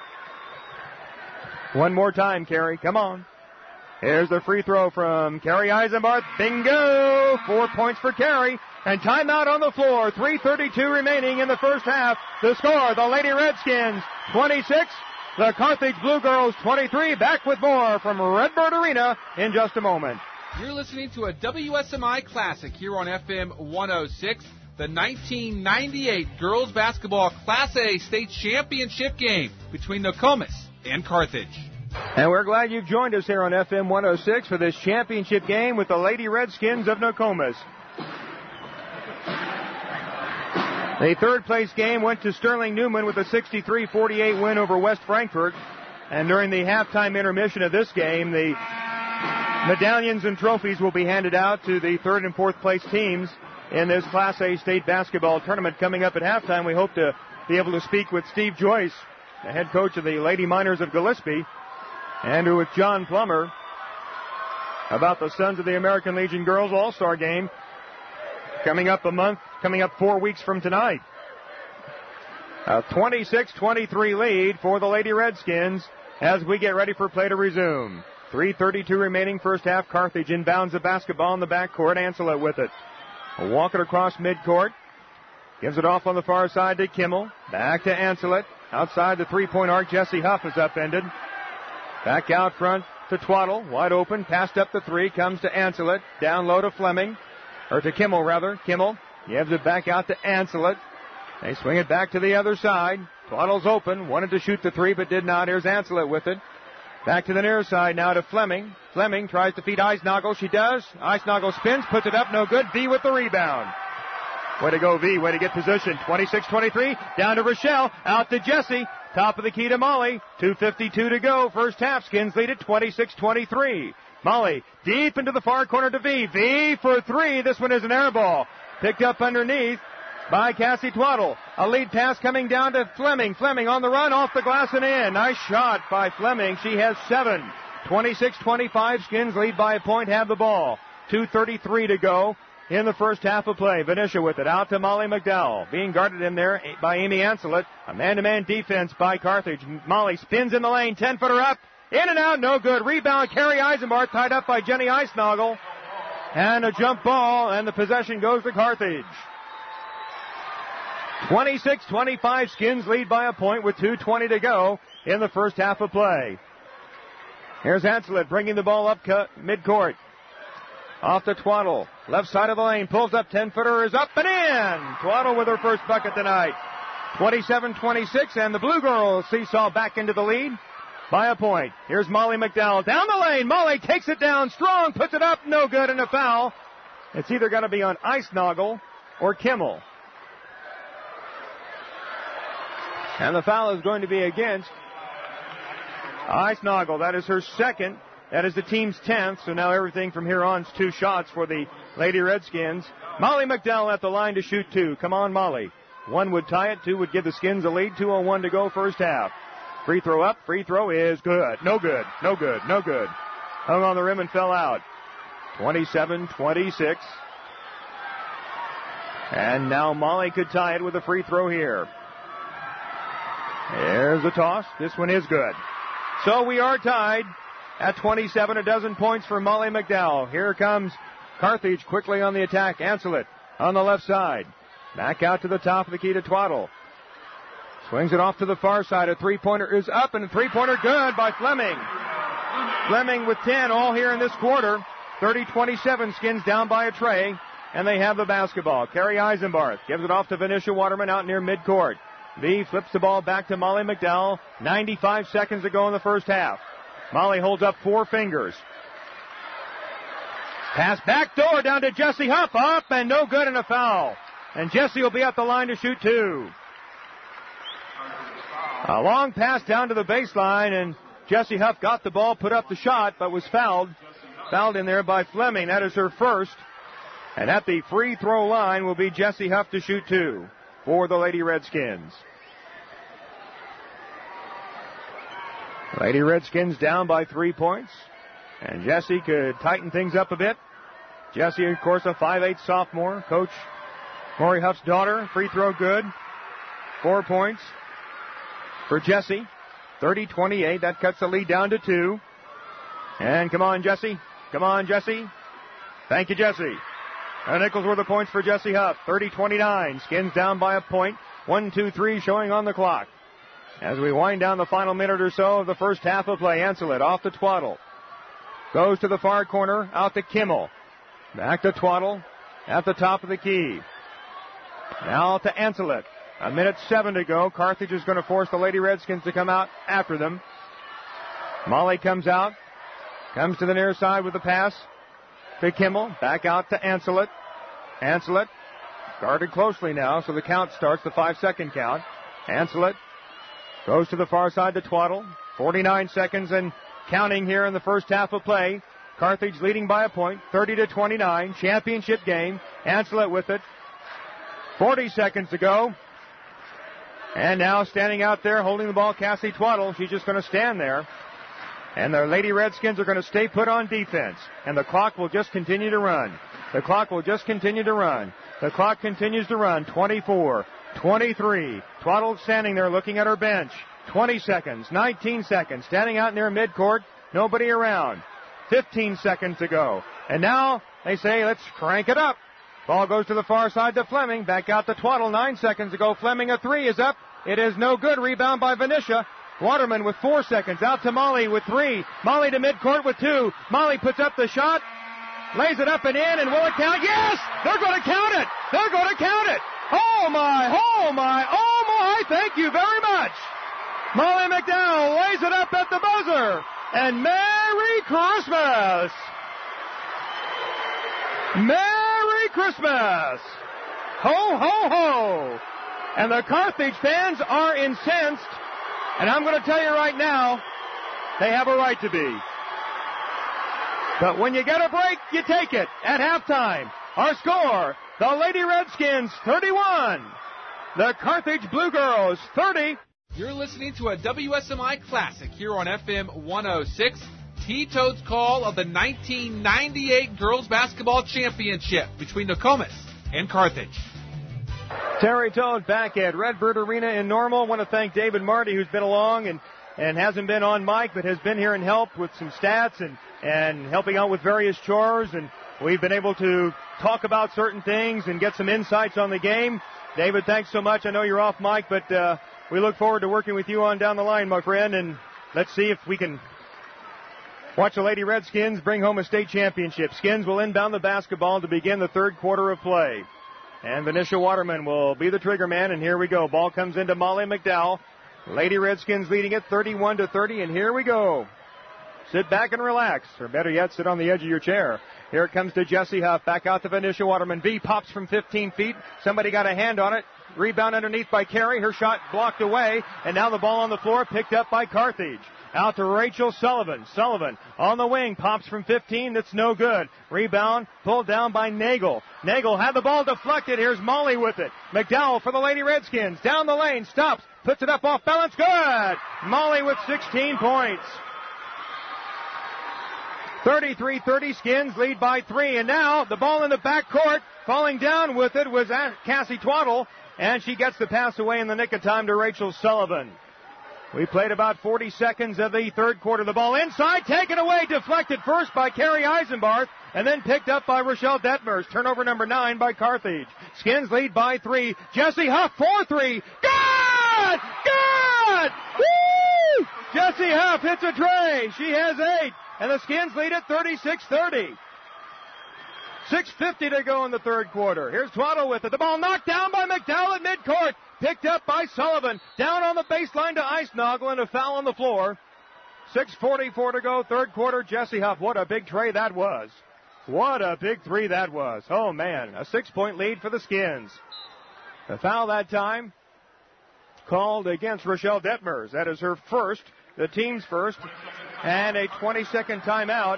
One more time, Carrie. Come on. Here's the free throw from Carrie Eisenbarth. Bingo! Four points for Carrie. And timeout on the floor. three thirty-two remaining in the first half. The score, the Lady Redskins, twenty-six. The Carthage Blue Girls, twenty-three. Back with more from Redbird Arena in just a moment. You're listening to a W S M I Classic here on F M one oh six. The nineteen ninety-eight Girls Basketball Class A State Championship game between Nokomis and Carthage. And we're glad you've joined us here on F M one oh six for this championship game with the Lady Redskins of Nokomis. The third place game went to Sterling Newman with a sixty-three forty-eight win over West Frankfort. And during the halftime intermission of this game, the medallions and trophies will be handed out to the third and fourth place teams in this Class A state basketball tournament. Coming up at halftime, we hope to be able to speak with Steve Joyce, the head coach of the Lady Miners of Gillespie, and with John Plummer about the Sons of the American Legion Girls All-Star Game coming up a month, coming up four weeks from tonight. A twenty-six twenty-three lead for the Lady Redskins as we get ready for play to resume. three thirty-two remaining first half. Carthage inbounds the basketball in the backcourt. Anselet with it. Walk it across midcourt. Gives it off on the far side to Kimmel. Back to Anselet. Outside the three-point arc, Jesse Huff is upended. Back out front to Twaddle. Wide open. Passed up the three. Comes to Anselet. Down low to Fleming. Or to Kimmel, rather. Kimmel gives it back out to Anselet. They swing it back to the other side. Twaddle's open. Wanted to shoot the three, but did not. Here's Anselet with it. Back to the near side now to Fleming. Fleming tries to feed Eisnagel. She does. Eisnagel spins, puts it up, no good. V with the rebound. Way to go, V. Way to get position. twenty-six twenty-three. Down to Rochelle. Out to Jesse. Top of the key to Molly. two fifty-two to go. First half. Skins lead at twenty-six twenty-three. Molly deep into the far corner to V. V for three. This one is an air ball. Picked up underneath by Cassie Twaddle. A lead pass coming down to Fleming. Fleming on the run, off the glass and in. Nice shot by Fleming. She has seven. twenty-six twenty-five. Skins lead by a point, have the ball. two thirty-three to go in the first half of play. Venetia with it. Out to Molly McDowell. Being guarded in there by Amy Anselet. A man-to-man defense by Carthage. Molly spins in the lane. ten-footer up. In and out. No good. Rebound. Carrie Eisenbarth tied up by Jenny Eisnagel. And a jump ball. And the possession goes to Carthage. twenty-six twenty-five. Skins lead by a point with two twenty to go in the first half of play. Here's Ancelet bringing the ball up co- midcourt. Off to Twaddle. Left side of the lane. Pulls up. ten-footer is up and in. Twaddle with her first bucket tonight. twenty-seven twenty-six, and the Blue Girls seesaw back into the lead by a point. Here's Molly McDowell down the lane. Molly takes it down strong, puts it up, no good, and a foul. It's either going to be on Eisnagel or Kimmel. And the foul is going to be against Eisnagel. That is her second. That is the team's tenth. So now everything from here on is two shots for the Lady Redskins. Molly McDowell at the line to shoot two. Come on, Molly. One would tie it. Two would give the Skins a lead. two oh one to go first half. Free throw up. Free throw is good. No good. No good. No good. Hung on the rim and fell out. twenty-seven twenty-six. And now Molly could tie it with a free throw here. There's the toss. This one is good. So we are tied at twenty-seven. A dozen points for Molly McDowell. Here comes Carthage quickly on the attack. Ancelet on the left side. Back out to the top of the key to Twaddle. Swings it off to the far side. A three-pointer is up, and a three-pointer good by Fleming. Fleming with ten all here in this quarter. thirty twenty-seven, Skins down by a tray, and they have the basketball. Carrie Eisenbarth gives it off to Venetia Waterman out near midcourt. V flips the ball back to Molly McDowell. ninety-five seconds to go in the first half. Molly holds up four fingers. Pass back door down to Jessie Huff. Up and no good, and a foul. And Jessie will be at the line to shoot two. A long pass down to the baseline, and Jessie Huff got the ball, put up the shot, but was fouled. Fouled in there by Fleming. That is her first. And at the free throw line will be Jessie Huff to shoot two for the Lady Redskins. Lady Redskins down by three points. And Jessie could tighten things up a bit. Jessie, of course, a five eight sophomore. Coach Maury Huff's daughter. Free throw good. Four points for Jessie. thirty twenty-eight. That cuts the lead down to two. And come on, Jessie. Come on, Jessie. Thank you, Jessie. And Nichols were the points for Jessie Huff. thirty twenty-nine. Skins down by a point. One, two, three showing on the clock. As we wind down the final minute or so of the first half of play, Ancelet off to Twaddle. Goes to the far corner, out to Kimmel. Back to Twaddle at the top of the key. Now to Ancelet. A minute seven to go. Carthage is going to force the Lady Redskins to come out after them. Molly comes out. Comes to the near side with the pass to Kimmel. Back out to Ancelet. Ancelet guarded closely now, so the count starts, the five-second count. Ancelet goes to the far side to Twaddle. forty-nine seconds and counting here in the first half of play. Carthage leading by a point, thirty to twenty-nine. Championship game. Ancelet with it. forty seconds to go. And now standing out there holding the ball, Cassie Twaddle. She's just going to stand there. And the Lady Redskins are going to stay put on defense. And the clock will just continue to run. The clock will just continue to run. The clock continues to run. twenty-four, twenty-three. Twaddle standing there looking at her bench. twenty seconds, nineteen seconds. Standing out near midcourt. Nobody around. fifteen seconds to go. And now they say, let's crank it up. Ball goes to the far side to Fleming. Back out to Twaddle. Nine seconds to go. Fleming, a three is up. It is no good. Rebound by Venetia. Waterman with four seconds. Out to Molly with three. Molly to midcourt with two. Molly puts up the shot. Lays it up and in, and will it count? Yes! They're going to count it! They're going to count it! Oh my, oh my, oh my, thank you very much! Molly McDowell lays it up at the buzzer. And Merry Christmas! Merry Christmas! Ho, ho, ho! And the Carthage fans are incensed. And I'm going to tell you right now, they have a right to be. But when you get a break, you take it. At halftime, our score, the Lady Redskins thirty-one. The Carthage Blue Girls thirty. You're listening to a W S M I Classic here on F M one oh six. T-Toad's call of the nineteen ninety-eight Girls Basketball Championship between Nokomis and Carthage. Terry Toad back at Redbird Arena in Normal. I want to thank David Marty, who's been along and, and hasn't been on mic, but has been here and helped with some stats and, and helping out with various chores. And we've been able to talk about certain things and get some insights on the game. David, thanks so much. I know you're off mic, but uh, we look forward to working with you on down the line, my friend. And let's see if we can Watch the Lady Redskins bring home a state championship. Skins will inbound the basketball to begin the third quarter of play. And Venetia Waterman will be the trigger man, and here we go. Ball comes into Molly McDowell. Lady Redskins leading it thirty-one to thirty, and here we go. Sit back and relax, or better yet, sit on the edge of your chair. Here it comes to Jessie Huff. Back out to Venetia Waterman. V pops from fifteen feet. Somebody got a hand on it. Rebound underneath by Carey. Her shot blocked away, and now the ball on the floor picked up by Carthage. Out to Rachel Sullivan. Sullivan on the wing. Pops from fifteen. That's no good. Rebound pulled down by Nagel. Nagel had the ball deflected. Here's Molly with it. McDowell for the Lady Redskins. Down the lane. Stops. Puts it up off balance. Good. Molly with sixteen points. thirty-three thirty. Skins lead by three. And now the ball in the backcourt. Falling down with it was Cassie Twaddle. And she gets the pass away in the nick of time to Rachel Sullivan. We played about forty seconds of the third quarter. The ball inside, taken away, deflected first by Carrie Eisenbarth, and then picked up by Rochelle Detmers. Turnover number nine by Carthage. Skins lead by three. Jessie Huff, four three. Good! Good! Woo! Jessie Huff hits a tray. She has eight, and the Skins lead at thirty-six thirty. six fifty to go in the third quarter. Here's Twaddle with it. The ball knocked down by McDowell at midcourt. Picked up by Sullivan. Down on the baseline to Icenoggle, and a foul on the floor. six forty-four to go, third quarter. Jessie Huff, what a big tray that was. What a big three that was. Oh, man, a six-point lead for the Skins. The foul that time called against Rochelle Detmers. That is her first, the team's first, and a twenty-second timeout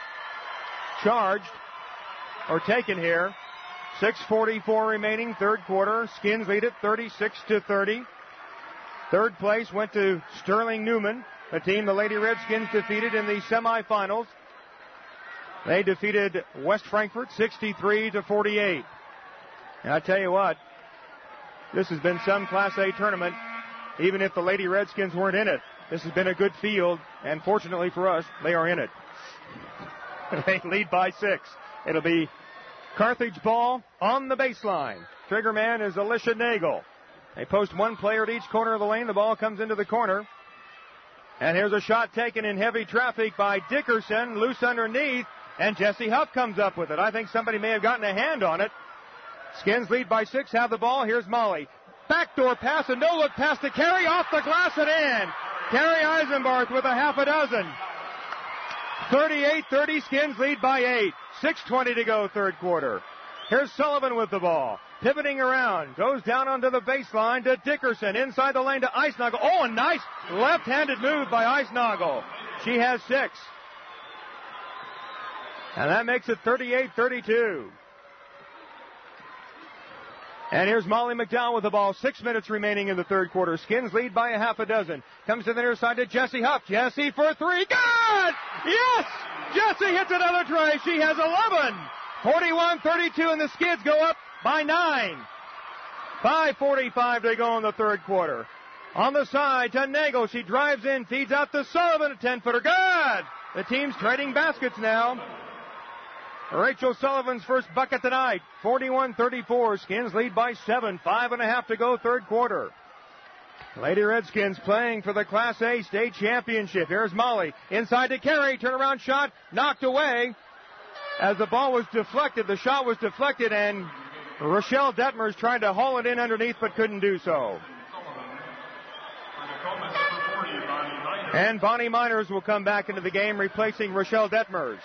charged or taken here. six forty-four remaining, third quarter. Skins lead it thirty-six to thirty. Third place went to Sterling Newman, a team the Lady Redskins defeated in the semifinals. They defeated West Frankfort sixty-three to forty-eight. And I tell you what, this has been some Class A tournament, even if the Lady Redskins weren't in it. This has been a good field, and fortunately for us, they are in it. They lead by six. It'll be Carthage ball on the baseline. Trigger man is Alicia Nagel. They post one player at each corner of the lane. The ball comes into the corner. And here's a shot taken in heavy traffic by Dickerson, loose underneath, and Jessie Huff comes up with it. I think somebody may have gotten a hand on it. Skins lead by six, have the ball. Here's Molly. Backdoor pass, a no-look pass to Carey, off the glass and in. Carrie Eisenbarth with a half a dozen. thirty-eight thirty, Skins lead by eight. six twenty to go, third quarter. Here's Sullivan with the ball. Pivoting around. Goes down onto the baseline to Dickerson. Inside the lane to Icenoggle. Oh, a nice left-handed move by Icenoggle. She has six. And that makes it thirty-eight thirty-two. And here's Molly McDowell with the ball. Six minutes remaining in the third quarter. Skins lead by a half a dozen. Comes to the near side to Jessie Huff. Jessie for three. Good! Yes! Jessie hits another tray. She has eleven. forty-one thirty-two, and the Skids go up by nine. five forty-five to go in the third quarter. On the side to Nagel. She drives in, feeds out to Sullivan, a ten-footer. Good! The team's trading baskets now. Rachel Sullivan's first bucket tonight. forty-one thirty-four. Skins lead by seven. Five and a half to go, third quarter. Lady Redskins playing for the Class A state championship. Here's Molly. Inside to Carey. Turnaround shot. Knocked away. As the ball was deflected, the shot was deflected, and Rochelle Detmers tried to haul it in underneath but couldn't do so. And Bonnie Miners will come back into the game, replacing Rochelle Detmers.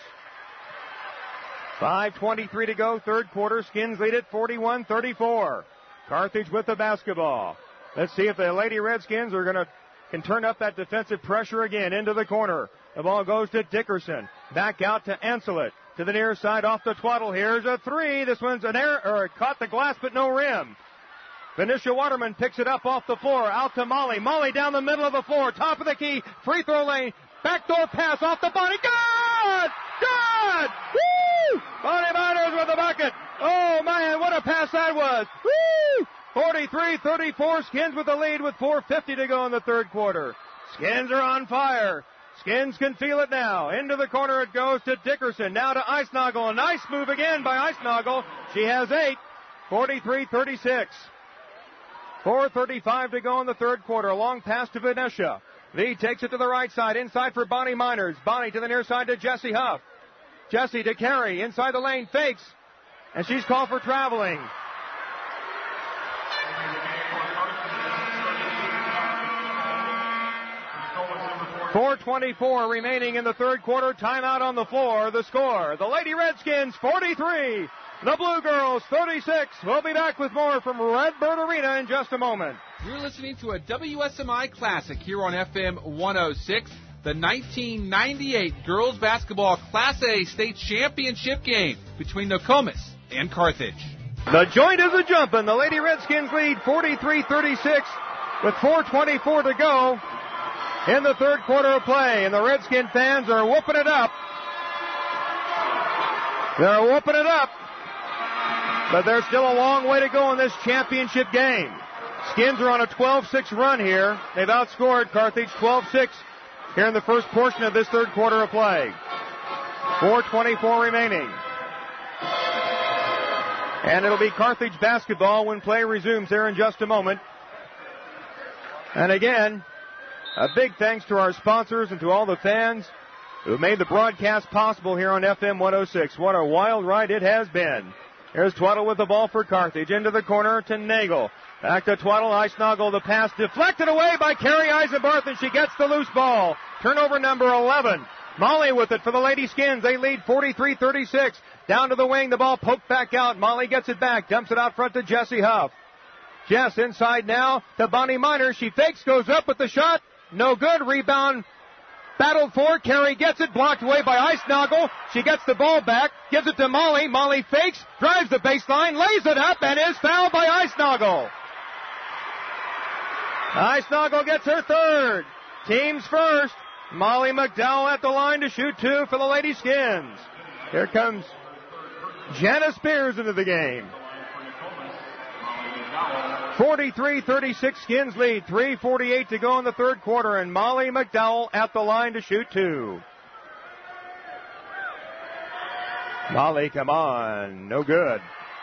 five twenty-three to go, third quarter. Skins lead it forty-one thirty-four. Carthage with the basketball. Let's see if the Lady Redskins are going to can turn up that defensive pressure again into the corner. The ball goes to Dickerson. Back out to Anselet. To the near side off the Twaddle. Here's a three. This one's an air, or it caught the glass but no rim. Venetia Waterman picks it up off the floor. Out to Molly. Molly down the middle of the floor. Top of the key. Free throw lane. Backdoor pass off the body. Good! Good! Woo! Bonnie Miners with the bucket. Oh, man, what a pass that was. Woo! forty-three thirty-four. Skins with the lead with four fifty to go in the third quarter. Skins are on fire. Skins can feel it now. Into the corner it goes to Dickerson. Now to Icenoggle. A nice move again by Icenoggle. She has eight. forty-three thirty-six. four thirty-five to go in the third quarter. A long pass to Venetia. Lee takes it to the right side, inside for Bonnie Miners. Bonnie to the near side to Jessie Huff. Jessie to Carey, inside the lane, fakes, and she's called for traveling. four twenty-four remaining in the third quarter. Timeout on the floor. The score, the Lady Redskins forty-three, the Blue Girls thirty-six. We'll be back with more from Redbird Arena in just a moment. You're listening to a W S M I Classic here on F M one oh six. The nineteen ninety-eight Girls Basketball Class A State Championship game between Nokomis and Carthage. The joint is a jumpin'. The Lady Redskins lead forty-three thirty-six with four twenty-four to go in the third quarter of play, and the Redskin fans are whooping it up. They're whooping it up, but there's still a long way to go in this championship game. Skins are on a twelve six run here. They've outscored Carthage twelve six here in the first portion of this third quarter of play. four twenty-four remaining. And it'll be Carthage basketball when play resumes here in just a moment. And again, a big thanks to our sponsors and to all the fans who made the broadcast possible here on F M one oh six. What a wild ride it has been. Here's Twaddle with the ball for Carthage. Into the corner to Nagel. Back to Twaddle. Eisnagel, the pass deflected away by Carrie Eisenbarth, and she gets the loose ball. Turnover number eleven. Molly with it for the Lady Skins. They lead forty-three thirty-six. Down to the wing. The ball poked back out. Molly gets it back. Dumps it out front to Jessie Huff. Jess inside now to Bonnie Miners. She fakes, goes up with the shot. No good. Rebound battled for. Carey gets it. Blocked away by Eisnagel. She gets the ball back. Gives it to Molly. Molly fakes. Drives the baseline. Lays it up and is fouled by Eisnagel. Eisnagel gets her third. Teams first. Molly McDowell at the line to shoot two for the Lady Skins. Here comes Jana Spears into the game. forty-three thirty-six Skins lead. three forty-eight to go in the third quarter, and Molly McDowell at the line to shoot two. Molly, come on. No good.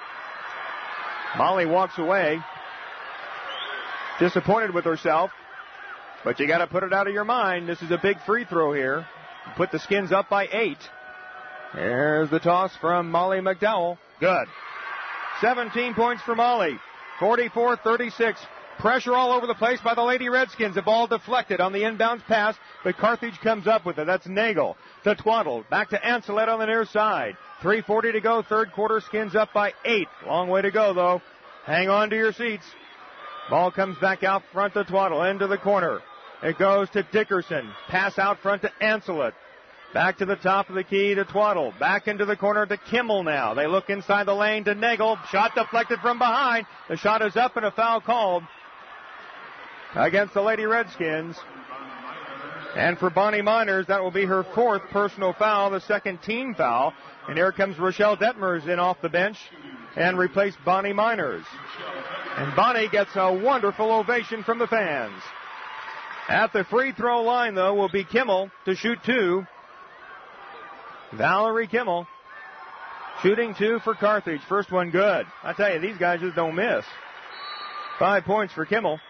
Molly walks away. Disappointed with herself. But you got to put it out of your mind. This is a big free throw here. Put the Skins up by eight. Here's the toss from Molly McDowell. Good. seventeen points for Molly. forty-four thirty-six. Pressure all over the place by the Lady Redskins. The ball deflected on the inbounds pass, but Carthage comes up with it. That's Nagel to Twaddle. Back to Anselette on the near side. three forty to go. Third quarter. Skins up by eight. Long way to go, though. Hang on to your seats. Ball comes back out front to Twaddle. Into the corner. It goes to Dickerson. Pass out front to Anselette. Back to the top of the key to Twaddle. Back into the corner to Kimmel now. They look inside the lane to Nagel. Shot deflected from behind. The shot is up and a foul called against the Lady Redskins. And for Bonnie Miners, that will be her fourth personal foul, the second team foul. And here comes Rochelle Detmers in off the bench and replaced Bonnie Miners. And Bonnie gets a wonderful ovation from the fans. At the free throw line, though, will be Kimmel to shoot two. Valerie Kimmel shooting two for Carthage. First one good. I tell you, these guys just don't miss. Five points for Kimmel.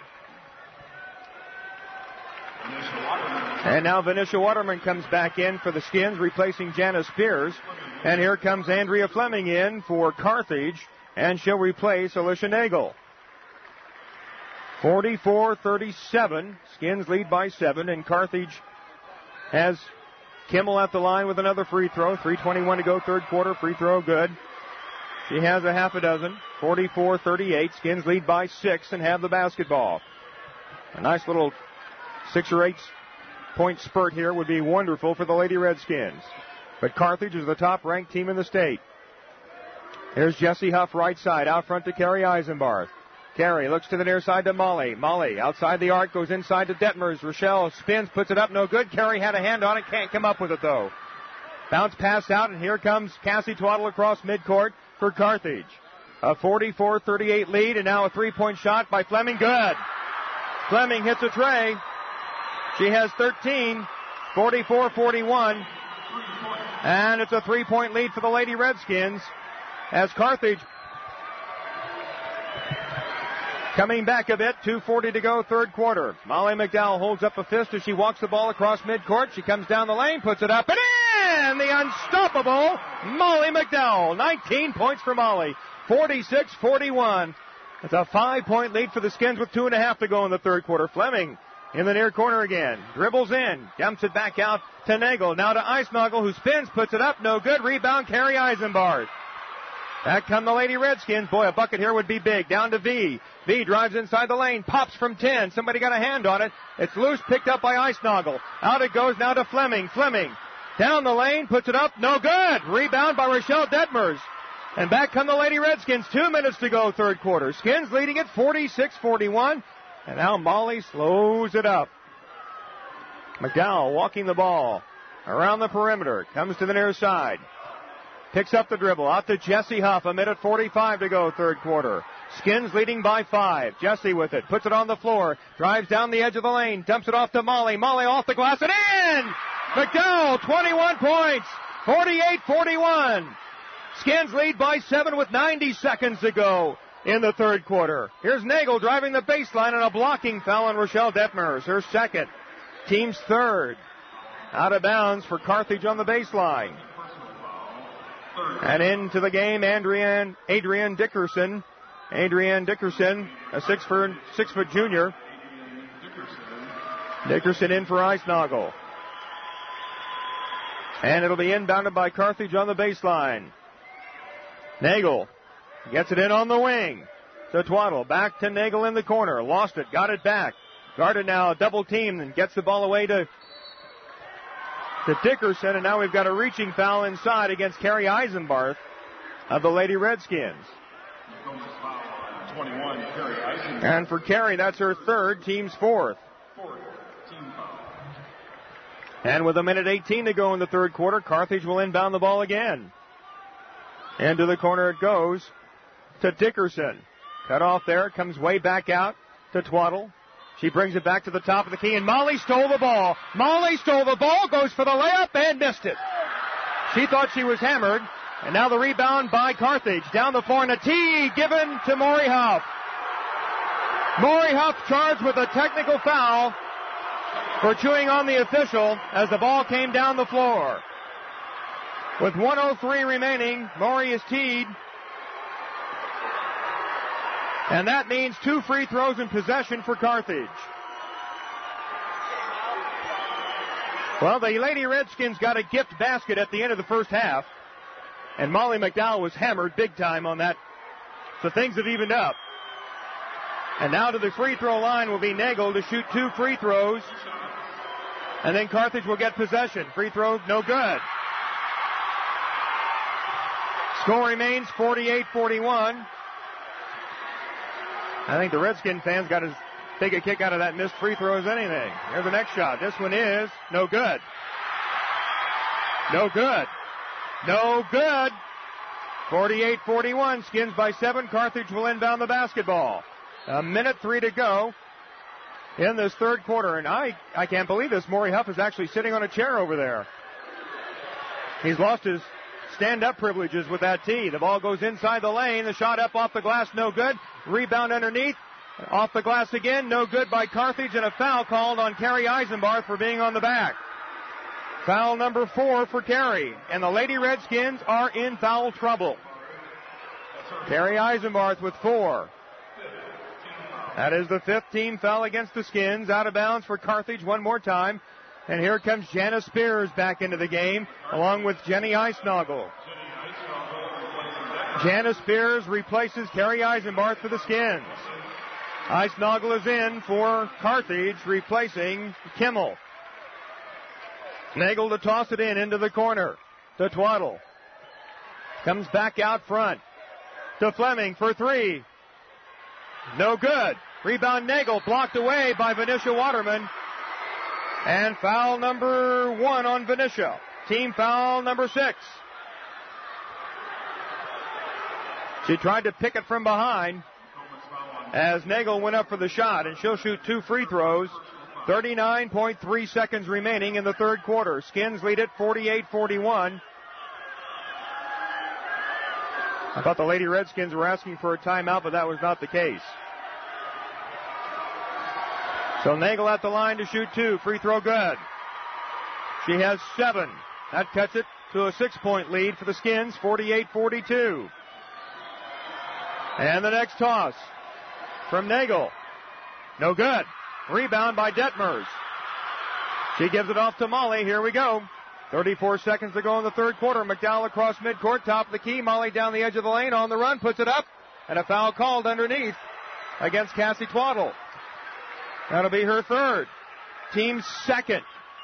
And now Venetia Waterman comes back in for the Skins, replacing Jana Spears. And here comes Andrea Fleming in for Carthage, and she'll replace Alicia Nagel. forty-four thirty-seven. Skins lead by seven, and Carthage has Kimmel at the line with another free throw. three twenty-one to go, third quarter. Free throw good. She has a half a dozen. forty-four thirty-eight. Skins lead by six and have the basketball. A nice little six or eight point spurt here would be wonderful for the Lady Redskins. But Carthage is the top-ranked team in the state. Here's Jessie Huff right side, out front to Carrie Eisenbarth. Carey looks to the near side to Molly. Molly outside the arc, goes inside to Detmers. Rochelle spins, puts it up, no good. Carey had a hand on it, can't come up with it though. Bounce pass out, and here comes Cassie Twaddle across midcourt for Carthage. A forty-four thirty-eight lead, and now a three-point shot by Fleming. Good. Fleming hits a tray. She has thirteen, forty-four forty-one. And it's a three-point lead for the Lady Redskins as Carthage Coming back a bit, two forty to go, third quarter. Molly McDowell holds up a fist as she walks the ball across midcourt. She comes down the lane, puts it up and in! The unstoppable Molly McDowell. nineteen points for Molly. forty-six forty-one. It's a five-point lead for the Skins with two and a half to go in the third quarter. Fleming in the near corner again. Dribbles in. Dumps it back out to Nagel. Now to Eisnagel, who spins, puts it up. No good. Rebound, Carrie Eisenbarth. Back come the Lady Redskins. Boy, a bucket here would be big. Down to V. V drives inside the lane. Pops from ten. Somebody got a hand on it. It's loose. Picked up by Eisnagel. Out it goes now to Fleming. Fleming down the lane. Puts it up. No good. Rebound by Rochelle Detmers. And back come the Lady Redskins. Two minutes to go, third quarter. Skins leading it forty-six forty-one. And now Molly slows it up. McDowell walking the ball around the perimeter. Comes to the near side. Picks up the dribble. Out to Jessie Huff. A minute forty-five to go, third quarter. Skins leading by five. Jessie with it. Puts it on the floor. Drives down the edge of the lane. Dumps it off to Molly. Molly off the glass and in! McDowell, twenty-one points. forty-eight forty-one. Skins lead by seven with ninety seconds to go in the third quarter. Here's Nagel driving the baseline and a blocking foul on Rochelle Detmers. Her second. Team's third. Out of bounds for Carthage on the baseline. And into the game, Adrienne, Adrienne Dickerson. Adrienne Dickerson, a six foot six foot junior. Dickerson in for Eisnagel. And it'll be inbounded by Carthage on the baseline. Nagel gets it in on the wing to Twaddle. Back to Nagel in the corner. Lost it. Got it back. Guarded now. Double team and gets the ball away to, to Dickerson. And now we've got a reaching foul inside against Carrie Eisenbarth of the Lady Redskins. And for Carrie, that's her third. Team's fourth. And with a minute eighteen to go in the third quarter, Carthage will inbound the ball again. Into the corner it goes to Dickerson. Cut off there. Comes way back out to Twaddle. She brings it back to the top of the key, and Molly stole the ball. Molly stole the ball, goes for the layup, and missed it. She thought she was hammered, and now the rebound by Carthage. Down the floor, and a tee given to Maury Huff. Maury Huff charged with a technical foul for chewing on the official as the ball came down the floor. With one oh three remaining, Maury is teed. And that means two free throws in possession for Carthage. Well, the Lady Redskins got a gift basket at the end of the first half. And Molly McDowell was hammered big time on that. So things have evened up. And now to the free throw line will be Nagel to shoot two free throws. And then Carthage will get possession. Free throw, no good. Score remains forty-eight forty-one. I think the Redskin fans got as big a kick out of that missed free throw as anything. Here's the next shot. This one is no good. No good. No good. forty-eight forty-one. Skins by seven. Carthage will inbound the basketball. A minute three to go in this third quarter. And I, I can't believe this. Maury Huff is actually sitting on a chair over there. He's lost his stand-up privileges with that tee. The ball goes inside the lane. The shot up off the glass, no good. Rebound underneath. Off the glass again, no good by Carthage, and a foul called on Carrie Eisenbarth for being on the back. Foul number four for Carrie, and the Lady Redskins are in foul trouble. Carrie Eisenbarth with four. That is the fifth team foul against the Skins. Out of bounds for Carthage one more time. And here comes Jana Spears back into the game, along with Jenny Eisnagel. Jana Spears replaces Carrie Eisenbarth for the Skins. Eisnagel is in for Carthage, replacing Kimmel. Nagel to toss it in into the corner to Twaddle. Comes back out front to Fleming for three. No good. Rebound Nagel, blocked away by Venetia Waterman. And foul number one on Venetia. Team foul number six. She tried to pick it from behind as Nagel went up for the shot, and she'll shoot two free throws. thirty-nine point three seconds remaining in the third quarter. Skins lead it forty-eight forty-one. I thought the Lady Redskins were asking for a timeout, but that was not the case. So Nagel at the line to shoot two. Free throw good. She has seven. That cuts it to a six-point lead for the Skins, forty-eight forty-two. And the next toss from Nagel. No good. Rebound by Detmers. She gives it off to Molly. Here we go. thirty-four seconds to go in the third quarter. McDowell across midcourt, top of the key. Molly down the edge of the lane, on the run, puts it up. And a foul called underneath against Cassie Twaddle. That'll be her third. Team second.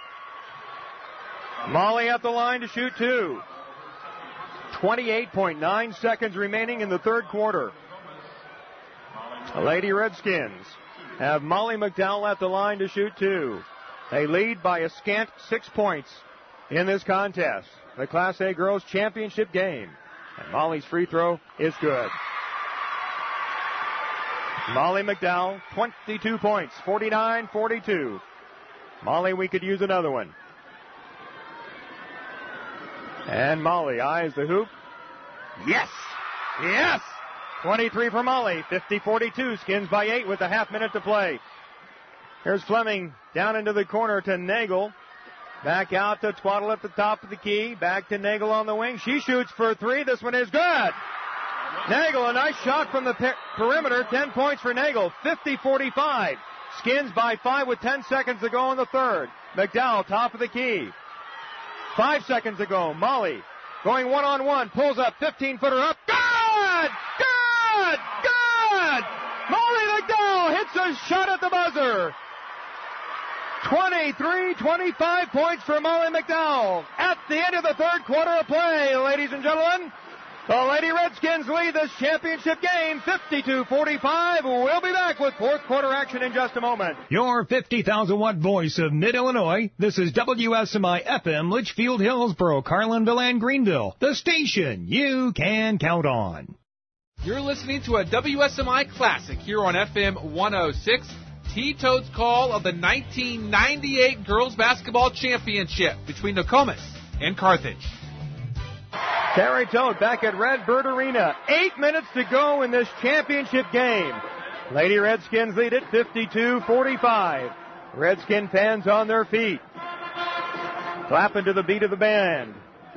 Molly at the line to shoot two. twenty-eight point nine seconds remaining in the third quarter. The Lady Redskins have Molly McDowell at the line to shoot two. They lead by a scant six points in this contest, the Class A Girls Championship game. And Molly's free throw is good. Molly McDowell, twenty-two points, forty-nine forty-two. Molly, we could use another one. And Molly eyes the hoop. Yes! Yes! twenty-three for Molly, fifty forty-two. Skins by eight with a half minute to play. Here's Fleming down into the corner to Nagel. Back out to Twaddle at the top of the key. Back to Nagel on the wing. She shoots for three. This one is good. Nagel, a nice shot from the per- perimeter. Ten points for Nagel. fifty forty-five. Skins by five with ten seconds to go in the third. McDowell, top of the key. Five seconds to go. Molly going one-on-one. Pulls up. fifteen-footer up. Good! Good! Good! Molly McDowell hits a shot at the buzzer. twenty-three twenty-five points for Molly McDowell at the end of the third quarter of play, ladies and gentlemen. The Lady Redskins lead this championship game fifty-two forty-five. We'll be back with fourth quarter action in just a moment. Your fifty thousand watt voice of Mid-Illinois. This is W S M I F M, Litchfield, Hillsboro, Carlinville, and Greenville. The station you can count on. You're listening to a W S M I Classic here on F M one oh six. T-Toad's call of the nineteen ninety-eight Girls Basketball Championship between Nokomis and Carthage. Terry Toad back at Redbird Arena. Eight minutes to go in this championship game. Lady Redskins lead it fifty-two forty-five. Redskin fans on their feet, clapping to the beat of the band.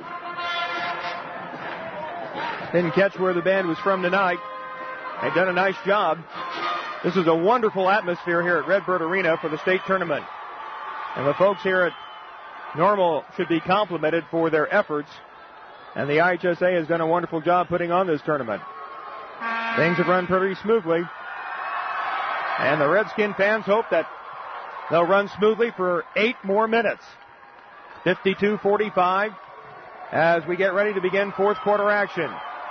Didn't catch where the band was from tonight. They've done a nice job. This is a wonderful atmosphere here at Redbird Arena for the state tournament. And the folks here at Normal should be complimented for their efforts. And the I H S A has done a wonderful job putting on this tournament. Things have run pretty smoothly. And the Redskin fans hope that they'll run smoothly for eight more minutes. fifty-two forty-five as we get ready to begin fourth quarter action.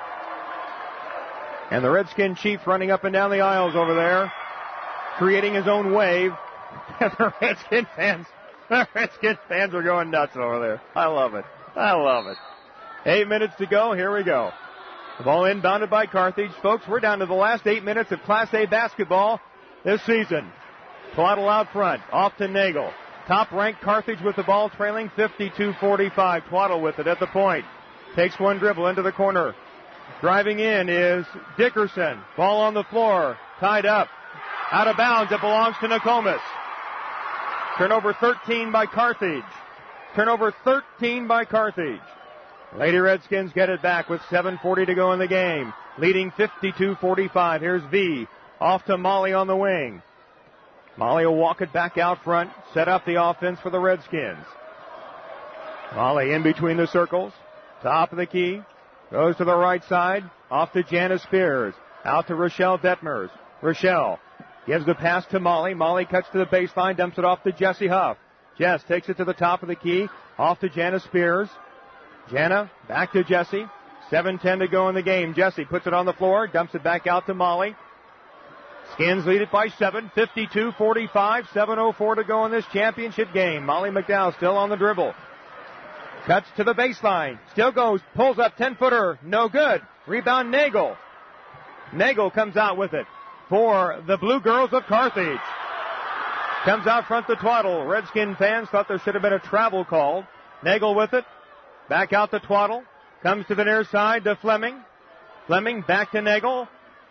And the Redskin chief running up and down the aisles over there, creating his own wave. And the Redskin fans, the Redskin fans are going nuts over there. I love it. I love it. Eight minutes to go. Here we go. The ball inbounded by Carthage. Folks, we're down to the last eight minutes of Class A basketball this season. Twaddle out front. Off to Nagel. Top-ranked Carthage with the ball trailing fifty-two forty-five. Twaddle with it at the point. Takes one dribble into the corner. Driving in is Dickerson. Ball on the floor. Tied up. Out of bounds. It belongs to Nokomis. Turnover thirteen by Carthage. Turnover thirteen by Carthage. Lady Redskins get it back with seven forty to go in the game. Leading fifty-two forty-five. Here's V. Off to Molly on the wing. Molly will walk it back out front. Set up the offense for the Redskins. Molly in between the circles. Top of the key. Goes to the right side. Off to Janice Spears. Out to Rochelle Detmers. Rochelle gives the pass to Molly. Molly cuts to the baseline. Dumps it off to Jessie Huff. Jess takes it to the top of the key. Off to Janice Spears. Jana back to Jessie. seven ten to go in the game. Jessie puts it on the floor. Dumps it back out to Molly. Skins lead it by seven. fifty-two forty-five. seven oh four to go in this championship game. Molly McDowell still on the dribble. Cuts to the baseline. Still goes. Pulls up ten-footer. No good. Rebound Nagel. Nagel comes out with it for the Blue Girls of Carthage. Comes out front to Twaddle. Redskin fans thought there should have been a travel call. Nagel with it. Back out to Twaddle. Comes to the near side to Fleming. Fleming back to Nagel.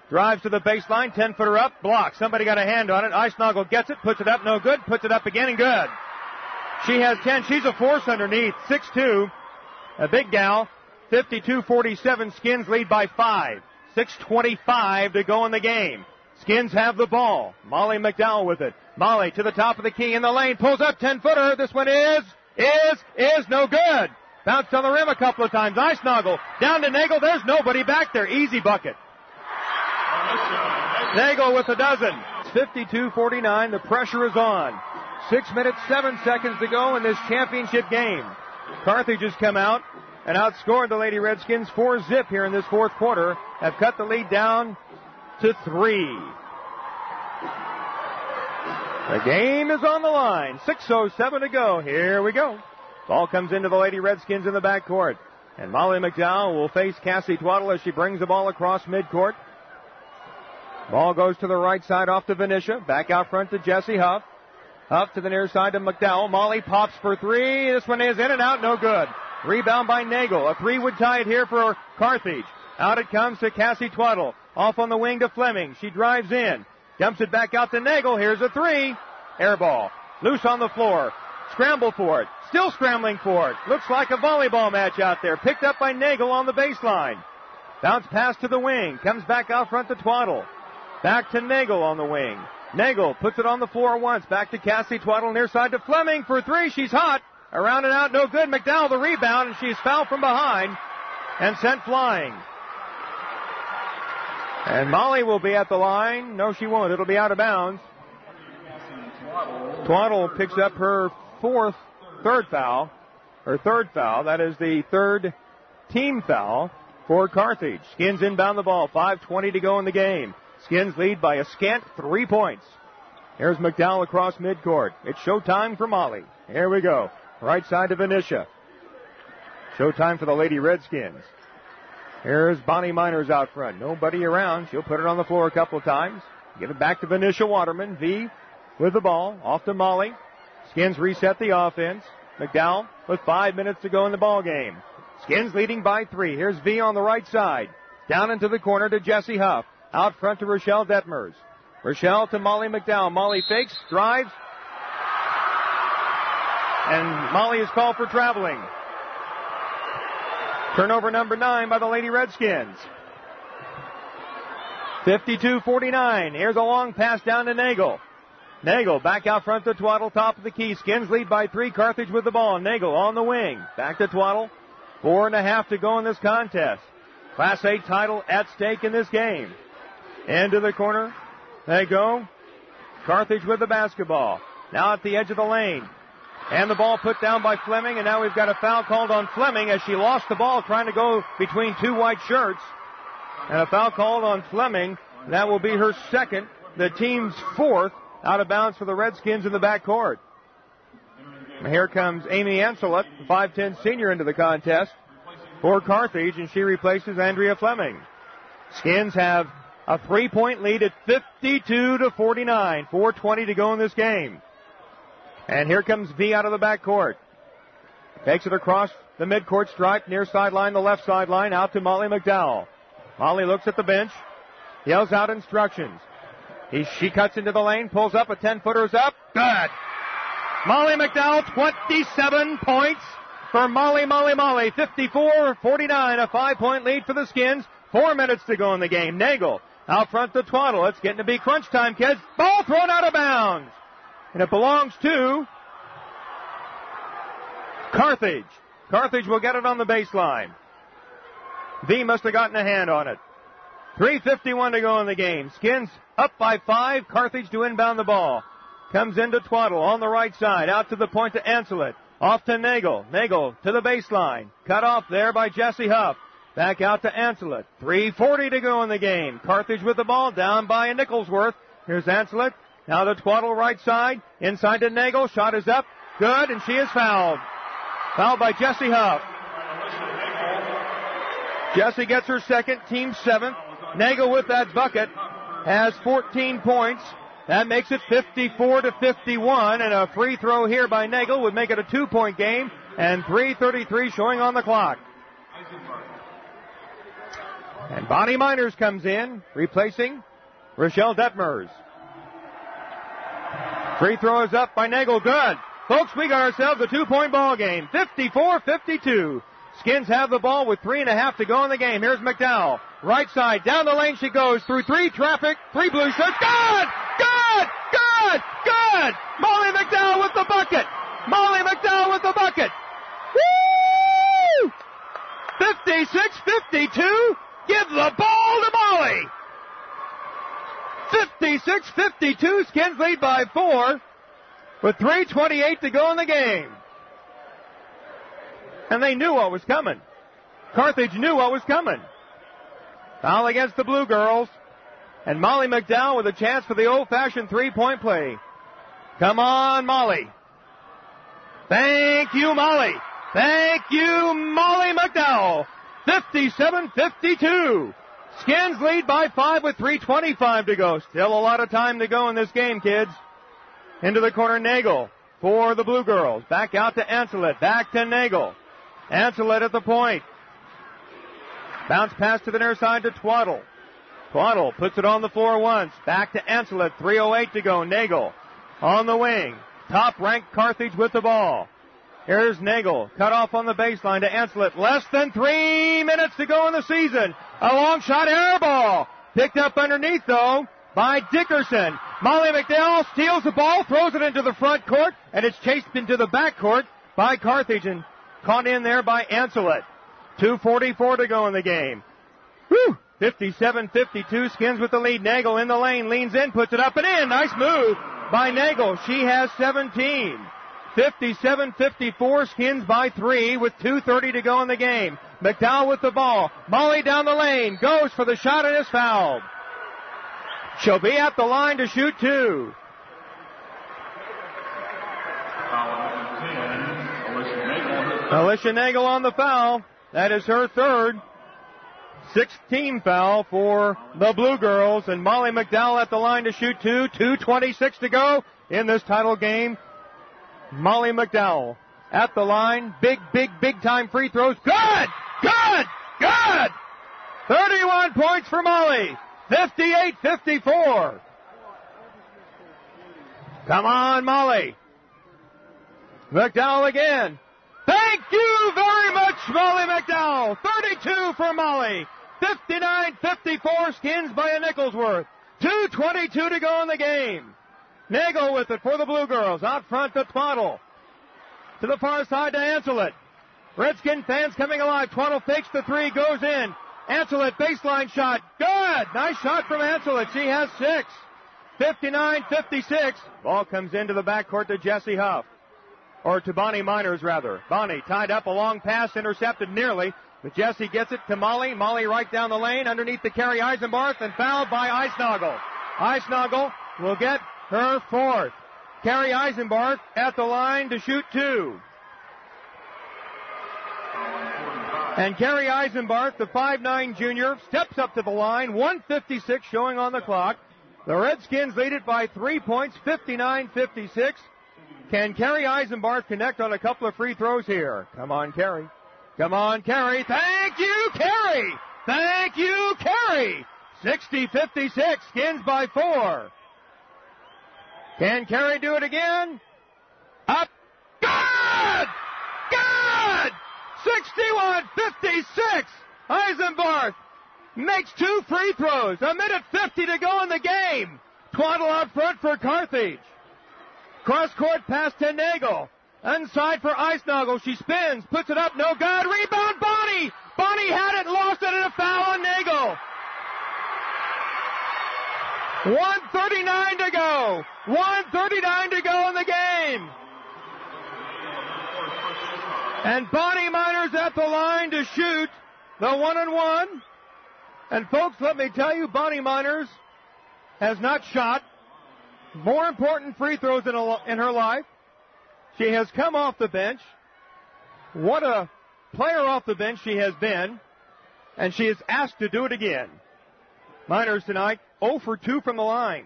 Drives to the baseline, ten-footer up, block. Somebody got a hand on it. Eisnagel gets it, puts it up, no good, puts it up again and good. She has ten. She's a force underneath, six two. A big gal, fifty-two forty-seven. Skins lead by five. six twenty-five to go in the game. Skins have the ball. Molly McDowell with it. Molly to the top of the key in the lane, pulls up, ten-footer. This one is, is, is no good. Bounced on the rim a couple of times. Eisnagel down to Nagel. There's nobody back there. Easy bucket. Nagel with a dozen. fifty-two forty-nine. The pressure is on. Six minutes, seven seconds to go in this championship game. Carthage has come out and outscored the Lady Redskins four zip here in this fourth quarter. Have cut the lead down to three. The game is on the line. six oh seven to go. Here we go. Ball comes into the Lady Redskins in the backcourt. And Molly McDowell will face Cassie Twaddle as she brings the ball across midcourt. Ball goes to the right side off to Venetia. Back out front to Jesse Huff. Huff to the near side to McDowell. Molly pops for three. This one is in and out. No good. Rebound by Nagel. A three would tie it here for Carthage. Out it comes to Cassie Twaddle. Off on the wing to Fleming. She drives in. Dumps it back out to Nagel. Here's a three. Air ball. Loose on the floor. Scramble for it. Still scrambling for it. Looks like a volleyball match out there. Picked up by Nagel on the baseline. Bounce pass to the wing. Comes back out front to Twaddle. Back to Nagel on the wing. Nagel puts it on the floor once. Back to Cassie Twaddle near side to Fleming for three. She's hot. Around and out. No good. McDowell the rebound, and she's fouled from behind and sent flying. And Molly will be at the line. No, she won't. It'll be out of bounds. Twaddle picks up her fourth, third foul. Her third foul. That is the third team foul for Carthage. Skins inbound the ball. five twenty to go in the game. Skins lead by a scant three points. Here's McDowell across midcourt. It's showtime for Molly. Here we go. Right side to Venetia. Showtime for the Lady Redskins. Here's Bonnie Miners out front. Nobody around. She'll put it on the floor a couple of times. Give it back to Venetia Waterman. V with the ball. Off to Molly. Skins reset the offense. McDowell with five minutes to go in the ball game. Skins leading by three. Here's V on the right side. Down into the corner to Jesse Huff. Out front to Rochelle Detmers. Rochelle to Molly McDowell. Molly fakes, drives. And Molly is called for traveling. Turnover number nine by the Lady Redskins. fifty-two forty-nine. Here's a long pass down to Nagel. Nagel back out front to Twaddle, top of the key. Skins lead by three. Carthage with the ball. Nagel on the wing. Back to Twaddle. Four and a half to go in this contest. Class A title at stake in this game. Into the corner. They go. Carthage with the basketball. Now at the edge of the lane. And the ball put down by Fleming, and now we've got a foul called on Fleming as she lost the ball trying to go between two white shirts. And a foul called on Fleming. That will be her second, the team's fourth, out of bounds for the Redskins in the backcourt. Here comes Amy Anselot, five ten senior, into the contest for Carthage, and she replaces Andrea Fleming. Skins have a three-point lead at fifty-two to forty-nine. four twenty to go in this game. And here comes V out of the backcourt. Takes it across the midcourt stripe, near sideline, the left sideline, out to Molly McDowell. Molly looks at the bench, yells out instructions. He, she cuts into the lane, pulls up, a ten-footer's up. Good. Molly McDowell, twenty-seven points for Molly, Molly, Molly. fifty-four forty-nine, a five-point lead for the Skins. Four minutes to go in the game. Nagel out front to Twaddle. It's getting to be crunch time, kids. Ball thrown out of bounds. And it belongs to Carthage. Carthage will get it on the baseline. V must have gotten a hand on it. three fifty-one to go in the game. Skins up by five. Carthage to inbound the ball. Comes into Twaddle on the right side. Out to the point to Anselot. Off to Nagel. Nagel to the baseline. Cut off there by Jesse Huff. Back out to Anselot. three forty to go in the game. Carthage with the ball down by a Nicholsworth. Here's Anselot. Now to Twaddle right side. Inside to Nagel. Shot is up. Good, and she is fouled. Fouled by Jesse Huff. Jesse gets her second, team seventh. Nagel with that bucket has fourteen points. That makes it fifty-four to fifty-one, and a free throw here by Nagel would make it a two-point game, and three thirty-three showing on the clock. And Bonnie Miners comes in, replacing Rochelle Detmers. Free throw is up by Nagel. Good. Folks, we got ourselves a two-point ball game. fifty-four fifty-two. Skins have the ball with three and a half to go in the game. Here's McDowell. Right side. Down the lane she goes. Through three traffic. Three blue shirts. Good! Good! Good! Good! Molly McDowell with the bucket. Molly McDowell with the bucket. Woo! fifty-six fifty-two. Give the ball to Molly. fifty-six fifty-two. Skins lead by four with three twenty-eight to go in the game. And they knew what was coming. Carthage knew what was coming. Foul against the Blue Girls. And Molly McDowell with a chance for the old-fashioned three-point play. Come on, Molly. Thank you, Molly. Thank you, Molly McDowell. fifty-seven fifty-two. Skins lead by five with three twenty-five to go. Still a lot of time to go in this game, kids. Into the corner, Nagel for the Blue Girls. Back out to Ancelet. Back to Nagel. Ancelet at the point. Bounce pass to the near side to Twaddle. Twaddle puts it on the floor once. Back to Ancelet. three oh eight to go. Nagel on the wing. Top-ranked Carthage with the ball. Here's Nagel. Cut off on the baseline to Ancelet. Less than three minutes to go in the season. A long shot air ball. Picked up underneath, though, by Dickerson. Molly McDowell steals the ball, throws it into the front court, and it's chased into the back court by Carthage and caught in there by Ancelet. two forty-four to go in the game. Whew! fifty-seven fifty-two. Skins with the lead. Nagel in the lane. Leans in. Puts it up and in. Nice move by Nagel. She has seventeen. fifty-seven fifty-four. Skins by three with two thirty to go in the game. McDowell with the ball. Molly down the lane. Goes for the shot and is fouled. She'll be at the line to shoot two. Alicia Nagel on the foul. That is her third. sixteen foul for the Blue Girls. And Molly McDowell at the line to shoot two. two twenty-six to go in this title game. Molly McDowell at the line. Big, big, big time free throws. Good! Good! Good! thirty-one points for Molly. fifty-eight fifty-four. Come on, Molly. McDowell again. Thank you very much, Molly McDowell. thirty-two for Molly. fifty-nine fifty-four. Skins by a nickel's worth. two twenty-two to go in the game. Nagel with it for the Blue Girls. Out front to Twaddle. To the far side to Ancelet. Redskin fans coming alive. Twaddle fakes the three. Goes in. Ancelet baseline shot. Good. Nice shot from Ancelet. She has six. fifty-nine fifty-six. Ball comes into the backcourt to Jessie Huff. Or to Bonnie Miners, rather. Bonnie tied up, a long pass, intercepted nearly. But Jessie gets it to Molly. Molly right down the lane, underneath the Carrie Eisenbarth, and fouled by Eisnagel. Eisnagel will get her fourth. Carrie Eisenbarth at the line to shoot two. And Carrie Eisenbarth, the five nine junior, steps up to the line. one fifty-six showing on the clock. The Redskins lead it by three points, fifty-nine fifty-six. Can Carrie Eisenbarth connect on a couple of free throws here? Come on, Carrie. Come on, Carrie. Thank you, Carrie. Thank you, Carrie. sixty fifty-six. Skins by four. Can Carrie do it again? Up. Good! Good! sixty-one fifty-six. Eisenbarth makes two free throws. A minute fifty to go in the game. Twaddle out front for Carthage. Cross-court pass to Nagel. Inside for Eisnagel. She spins, puts it up, no good. Rebound, Bonnie! Bonnie had it, lost it, and a foul on Nagel. one thirty-nine to go. one thirty-nine to go in the game. And Bonnie Miners at the line to shoot the one and one. And folks, let me tell you, Bonnie Miners has not shot more important free throws in, a, in her life. She has come off the bench. What a player off the bench she has been. And she is asked to do it again. Miners tonight, zero for two from the line.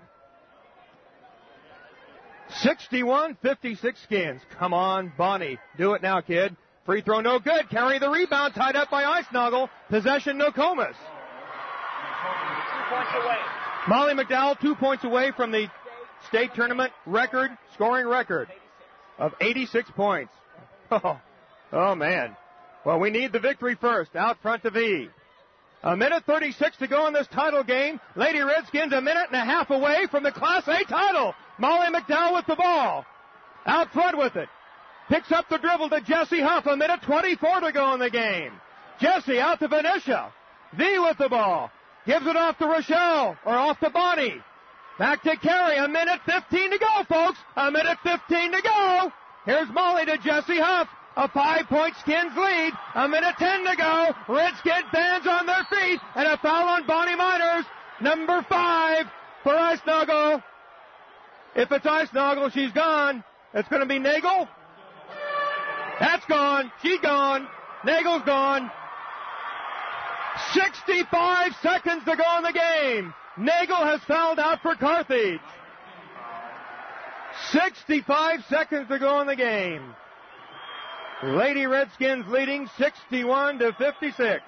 sixty-one fifty-six Skins. Come on, Bonnie. Do it now, kid. Free throw no good. Carry the rebound. Tied up by Eisnagel. Possession Nokomis. points away. Molly McDowell, two points away from the state tournament record, scoring record of eighty-six points. Oh, oh man. Well, we need the victory first. Out front to V. A minute thirty-six to go in this title game. Lady Redskins a minute and a half away from the Class A title. Molly McDowell with the ball. Out front with it. Picks up the dribble to Jessie Huff. A minute twenty-four to go in the game. Jessie out to Venetia. V with the ball. Gives it off to Rochelle, or off to Bonnie. Back to Carey. A minute fifteen to go, folks. A minute fifteen to go. Here's Molly to Jessie Huff. A five-point Skins lead. A minute ten to go. Redskin fans on their feet. And a foul on Bonnie Miners. Number five for Eisnagel. If it's Eisnagel, she's gone. It's going to be Nagel. That's gone. She's gone. Nagel's gone. sixty-five seconds to go in the game. Nagel has fouled out for Carthage. sixty-five seconds to go in the game. Lady Redskins leading sixty-one to fifty-six.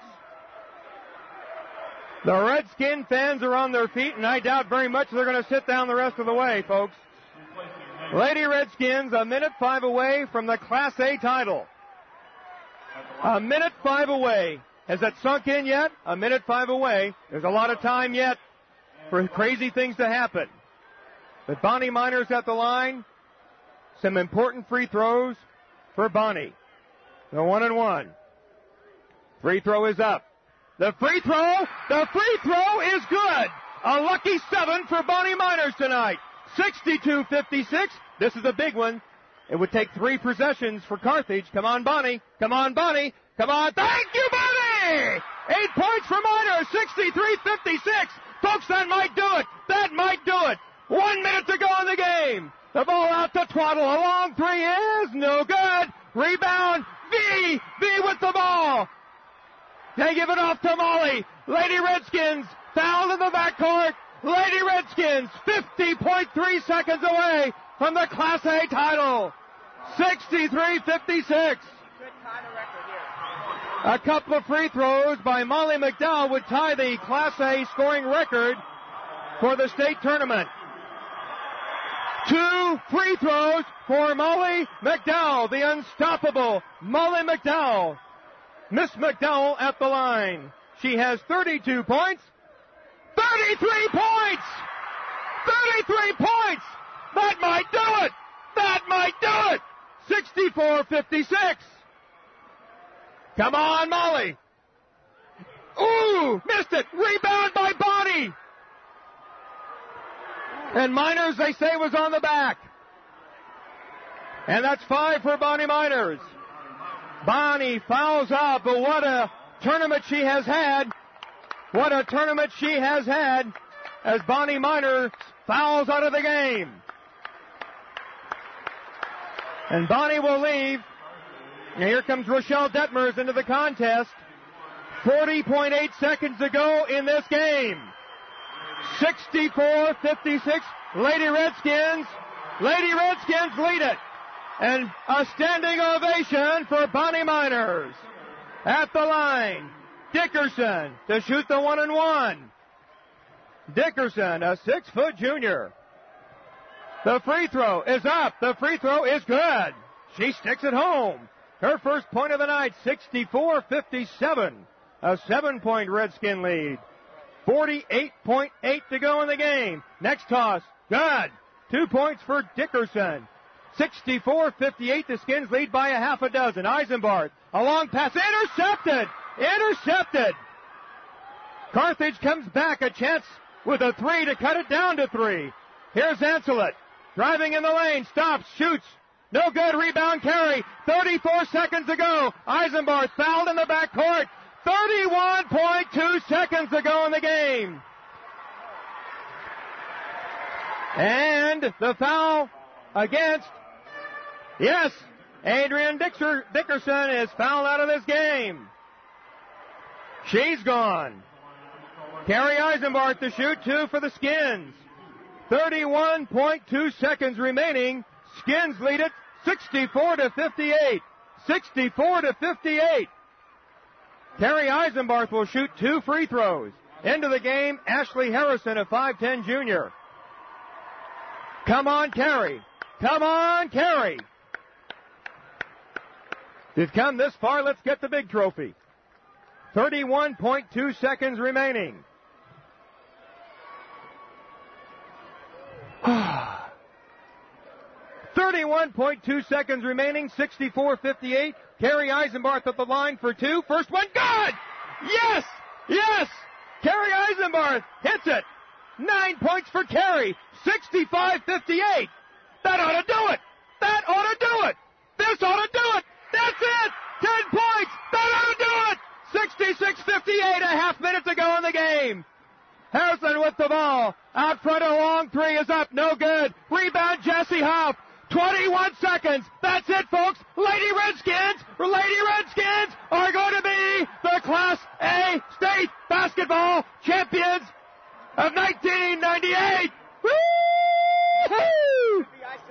The Redskin fans are on their feet, and I doubt very much they're going to sit down the rest of the way, folks. Lady Redskins a minute five away from the Class A title. A minute five away. Has that sunk in yet? A minute five away. There's a lot of time yet for crazy things to happen. But Bonnie Miners at the line. Some important free throws for Bonnie. The one and one. Free throw is up. The free throw, the free throw is good. A lucky seven for Bonnie Miners tonight. sixty-two fifty-six. This is a big one. It would take three possessions for Carthage. Come on, Bonnie. Come on, Bonnie. Come on. Thank you, Bonnie! Eight points for Miners. sixty-three fifty-six. Folks, that might do it. That might do it. One minute to go in the game. The ball out to Twaddle. A long three is no good. Rebound. V. V with the ball. They give it off to Molly. Lady Redskins fouled in the backcourt. Lady Redskins fifty point three seconds away from the Class A title. sixty-three fifty-six. A couple of free throws by Molly McDowell would tie the Class A scoring record for the state tournament. Two free throws for Molly McDowell, the unstoppable Molly McDowell. Miss McDowell at the line. She has thirty-two points. thirty-three points! thirty-three points! That might do it! That might do it! sixty-four fifty-six. Come on, Molly. Ooh, missed it. Rebound by Bonnie. And Miners, they say, was on the back. And that's five for Bonnie Miners. Bonnie fouls out, but what a tournament she has had. What a tournament she has had as Bonnie Miners fouls out of the game. And Bonnie will leave. And here comes Rochelle Detmers into the contest. forty point eight seconds to go in this game. sixty-four fifty-six. Lady Redskins. Lady Redskins lead it. And a standing ovation for Bonnie Miners. At the line, Dickerson to shoot the one and one. Dickerson, a six-foot junior. The free throw is up. The free throw is good. She sticks it home. Her first point of the night, sixty-four fifty-seven. A seven-point Redskin lead. forty-eight point eight to go in the game. Next toss, good. Two points for Dickerson. sixty-four fifty-eight, the Skins lead by a half a dozen. Eisenbarth, a long pass, intercepted! Intercepted! Carthage comes back, a chance with a three to cut it down to three. Here's Ancelet, driving in the lane, stops, shoots. No good, rebound carry. thirty-four seconds to go. Eisenbarth fouled in the backcourt. thirty-one point two seconds to go in the game. And the foul against, yes, Adrian Dixer, Dickerson is fouled out of this game. She's gone. Carrie Eisenbarth to shoot, two for the Skins. thirty-one point two seconds remaining. Skins lead it sixty-four to fifty-eight. sixty-four to fifty-eight. Carrie Eisenbarth will shoot two free throws. Into the game, Ashley Harrison, a five ten junior. Come on, Carey. Come on, Carey. They've come this far. Let's get the big trophy. thirty-one point two seconds remaining. thirty-one point two seconds remaining, sixty-four fifty-eight. Carey Eisenbarth at the line for two. First one, good! Yes! Yes! Carey Eisenbarth hits it. Nine points for Carey. sixty-five fifty-eight. That ought to do it. That ought to do it. This ought to do it. That's it. Ten points. That ought to do it. sixty-six fifty-eight, a half minutes ago in the game. Harrison with the ball. Out front, a long three is up. No good. Rebound, Jesse Huff. twenty-one seconds. That's it, folks. Lady Redskins, Lady Redskins are going to be the Class A state basketball champions of nineteen ninety-eight. Woo-hoo!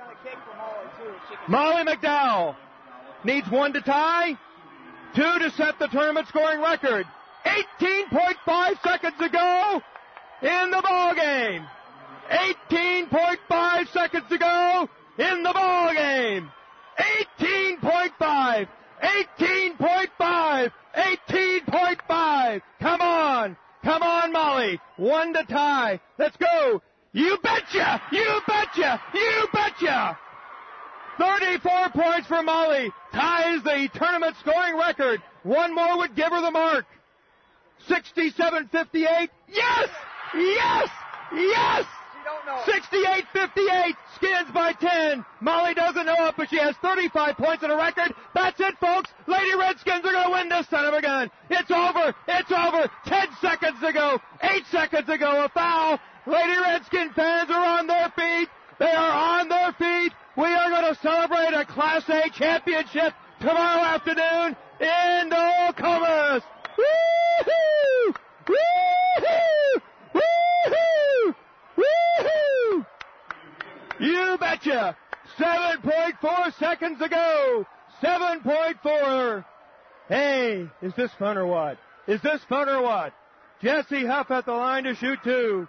Molly McDowell needs one to tie, two to set the tournament scoring record. eighteen point five seconds to go in the ball game. eighteen point five seconds to go in the ball game. eighteen point five. eighteen point five. eighteen point five. Come on. Come on, Molly. One to tie. Let's go. You betcha. You betcha. You betcha. thirty-four points for Molly. Ties the tournament scoring record. One more would give her the mark. sixty-seven fifty-eight. Yes. Yes. Yes. sixty-eight fifty-eight, Skins by ten. Molly doesn't know it, but she has thirty-five points in a record. That's it, folks. Lady Redskins are going to win this son of a gun. It's over. It's over. Ten seconds to go. Eight seconds to go. A foul. Lady Redskin fans are on their feet. They are on their feet. We are going to celebrate a Class A championship tomorrow afternoon in the Comas. Woo-hoo! Woo-hoo! Woo-hoo! Woo-hoo! You betcha! seven point four seconds to go. seven point four. Hey, is this fun or what? Is this fun or what? Jesse Huff at the line to shoot two.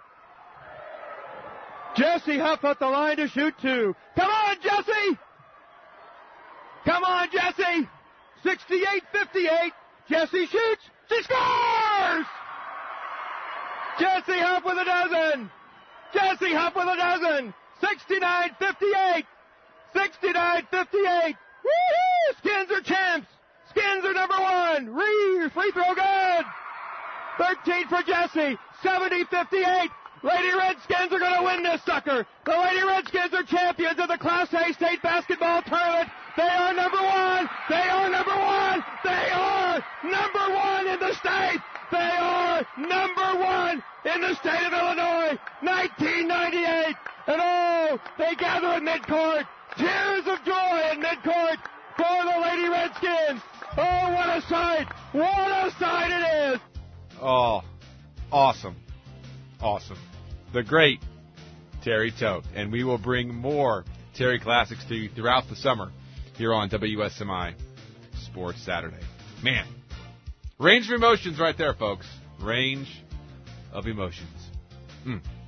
Jesse Huff at the line to shoot two. Come on, Jesse! Come on, Jesse! sixty-eight fifty-eight. Jesse shoots. She scores! Jesse Huff with a dozen. Jesse Huff with a dozen. sixty-nine fifty-eight. sixty-nine fifty-eight. Woo-hoo! Skins are champs. Skins are number one. Reed, free throw good. thirteen for Jesse. seventy fifty-eight. Lady Redskins are going to win this sucker. The Lady Redskins are champions of the Class A state basketball tournament. They are number one. They are number one. They are number one in the state. They are number one in the state of Illinois. nineteen ninety-eight. And oh, they gather in midcourt. Tears of joy in midcourt for the Lady Redskins. Oh, what a sight. What a sight it is. Oh, awesome. Awesome. The great Terry Todt. And we will bring more Terry Classics to you throughout the summer here on W S M I Sports Saturday. Man, range of emotions right there, folks. Range of emotions. Mm.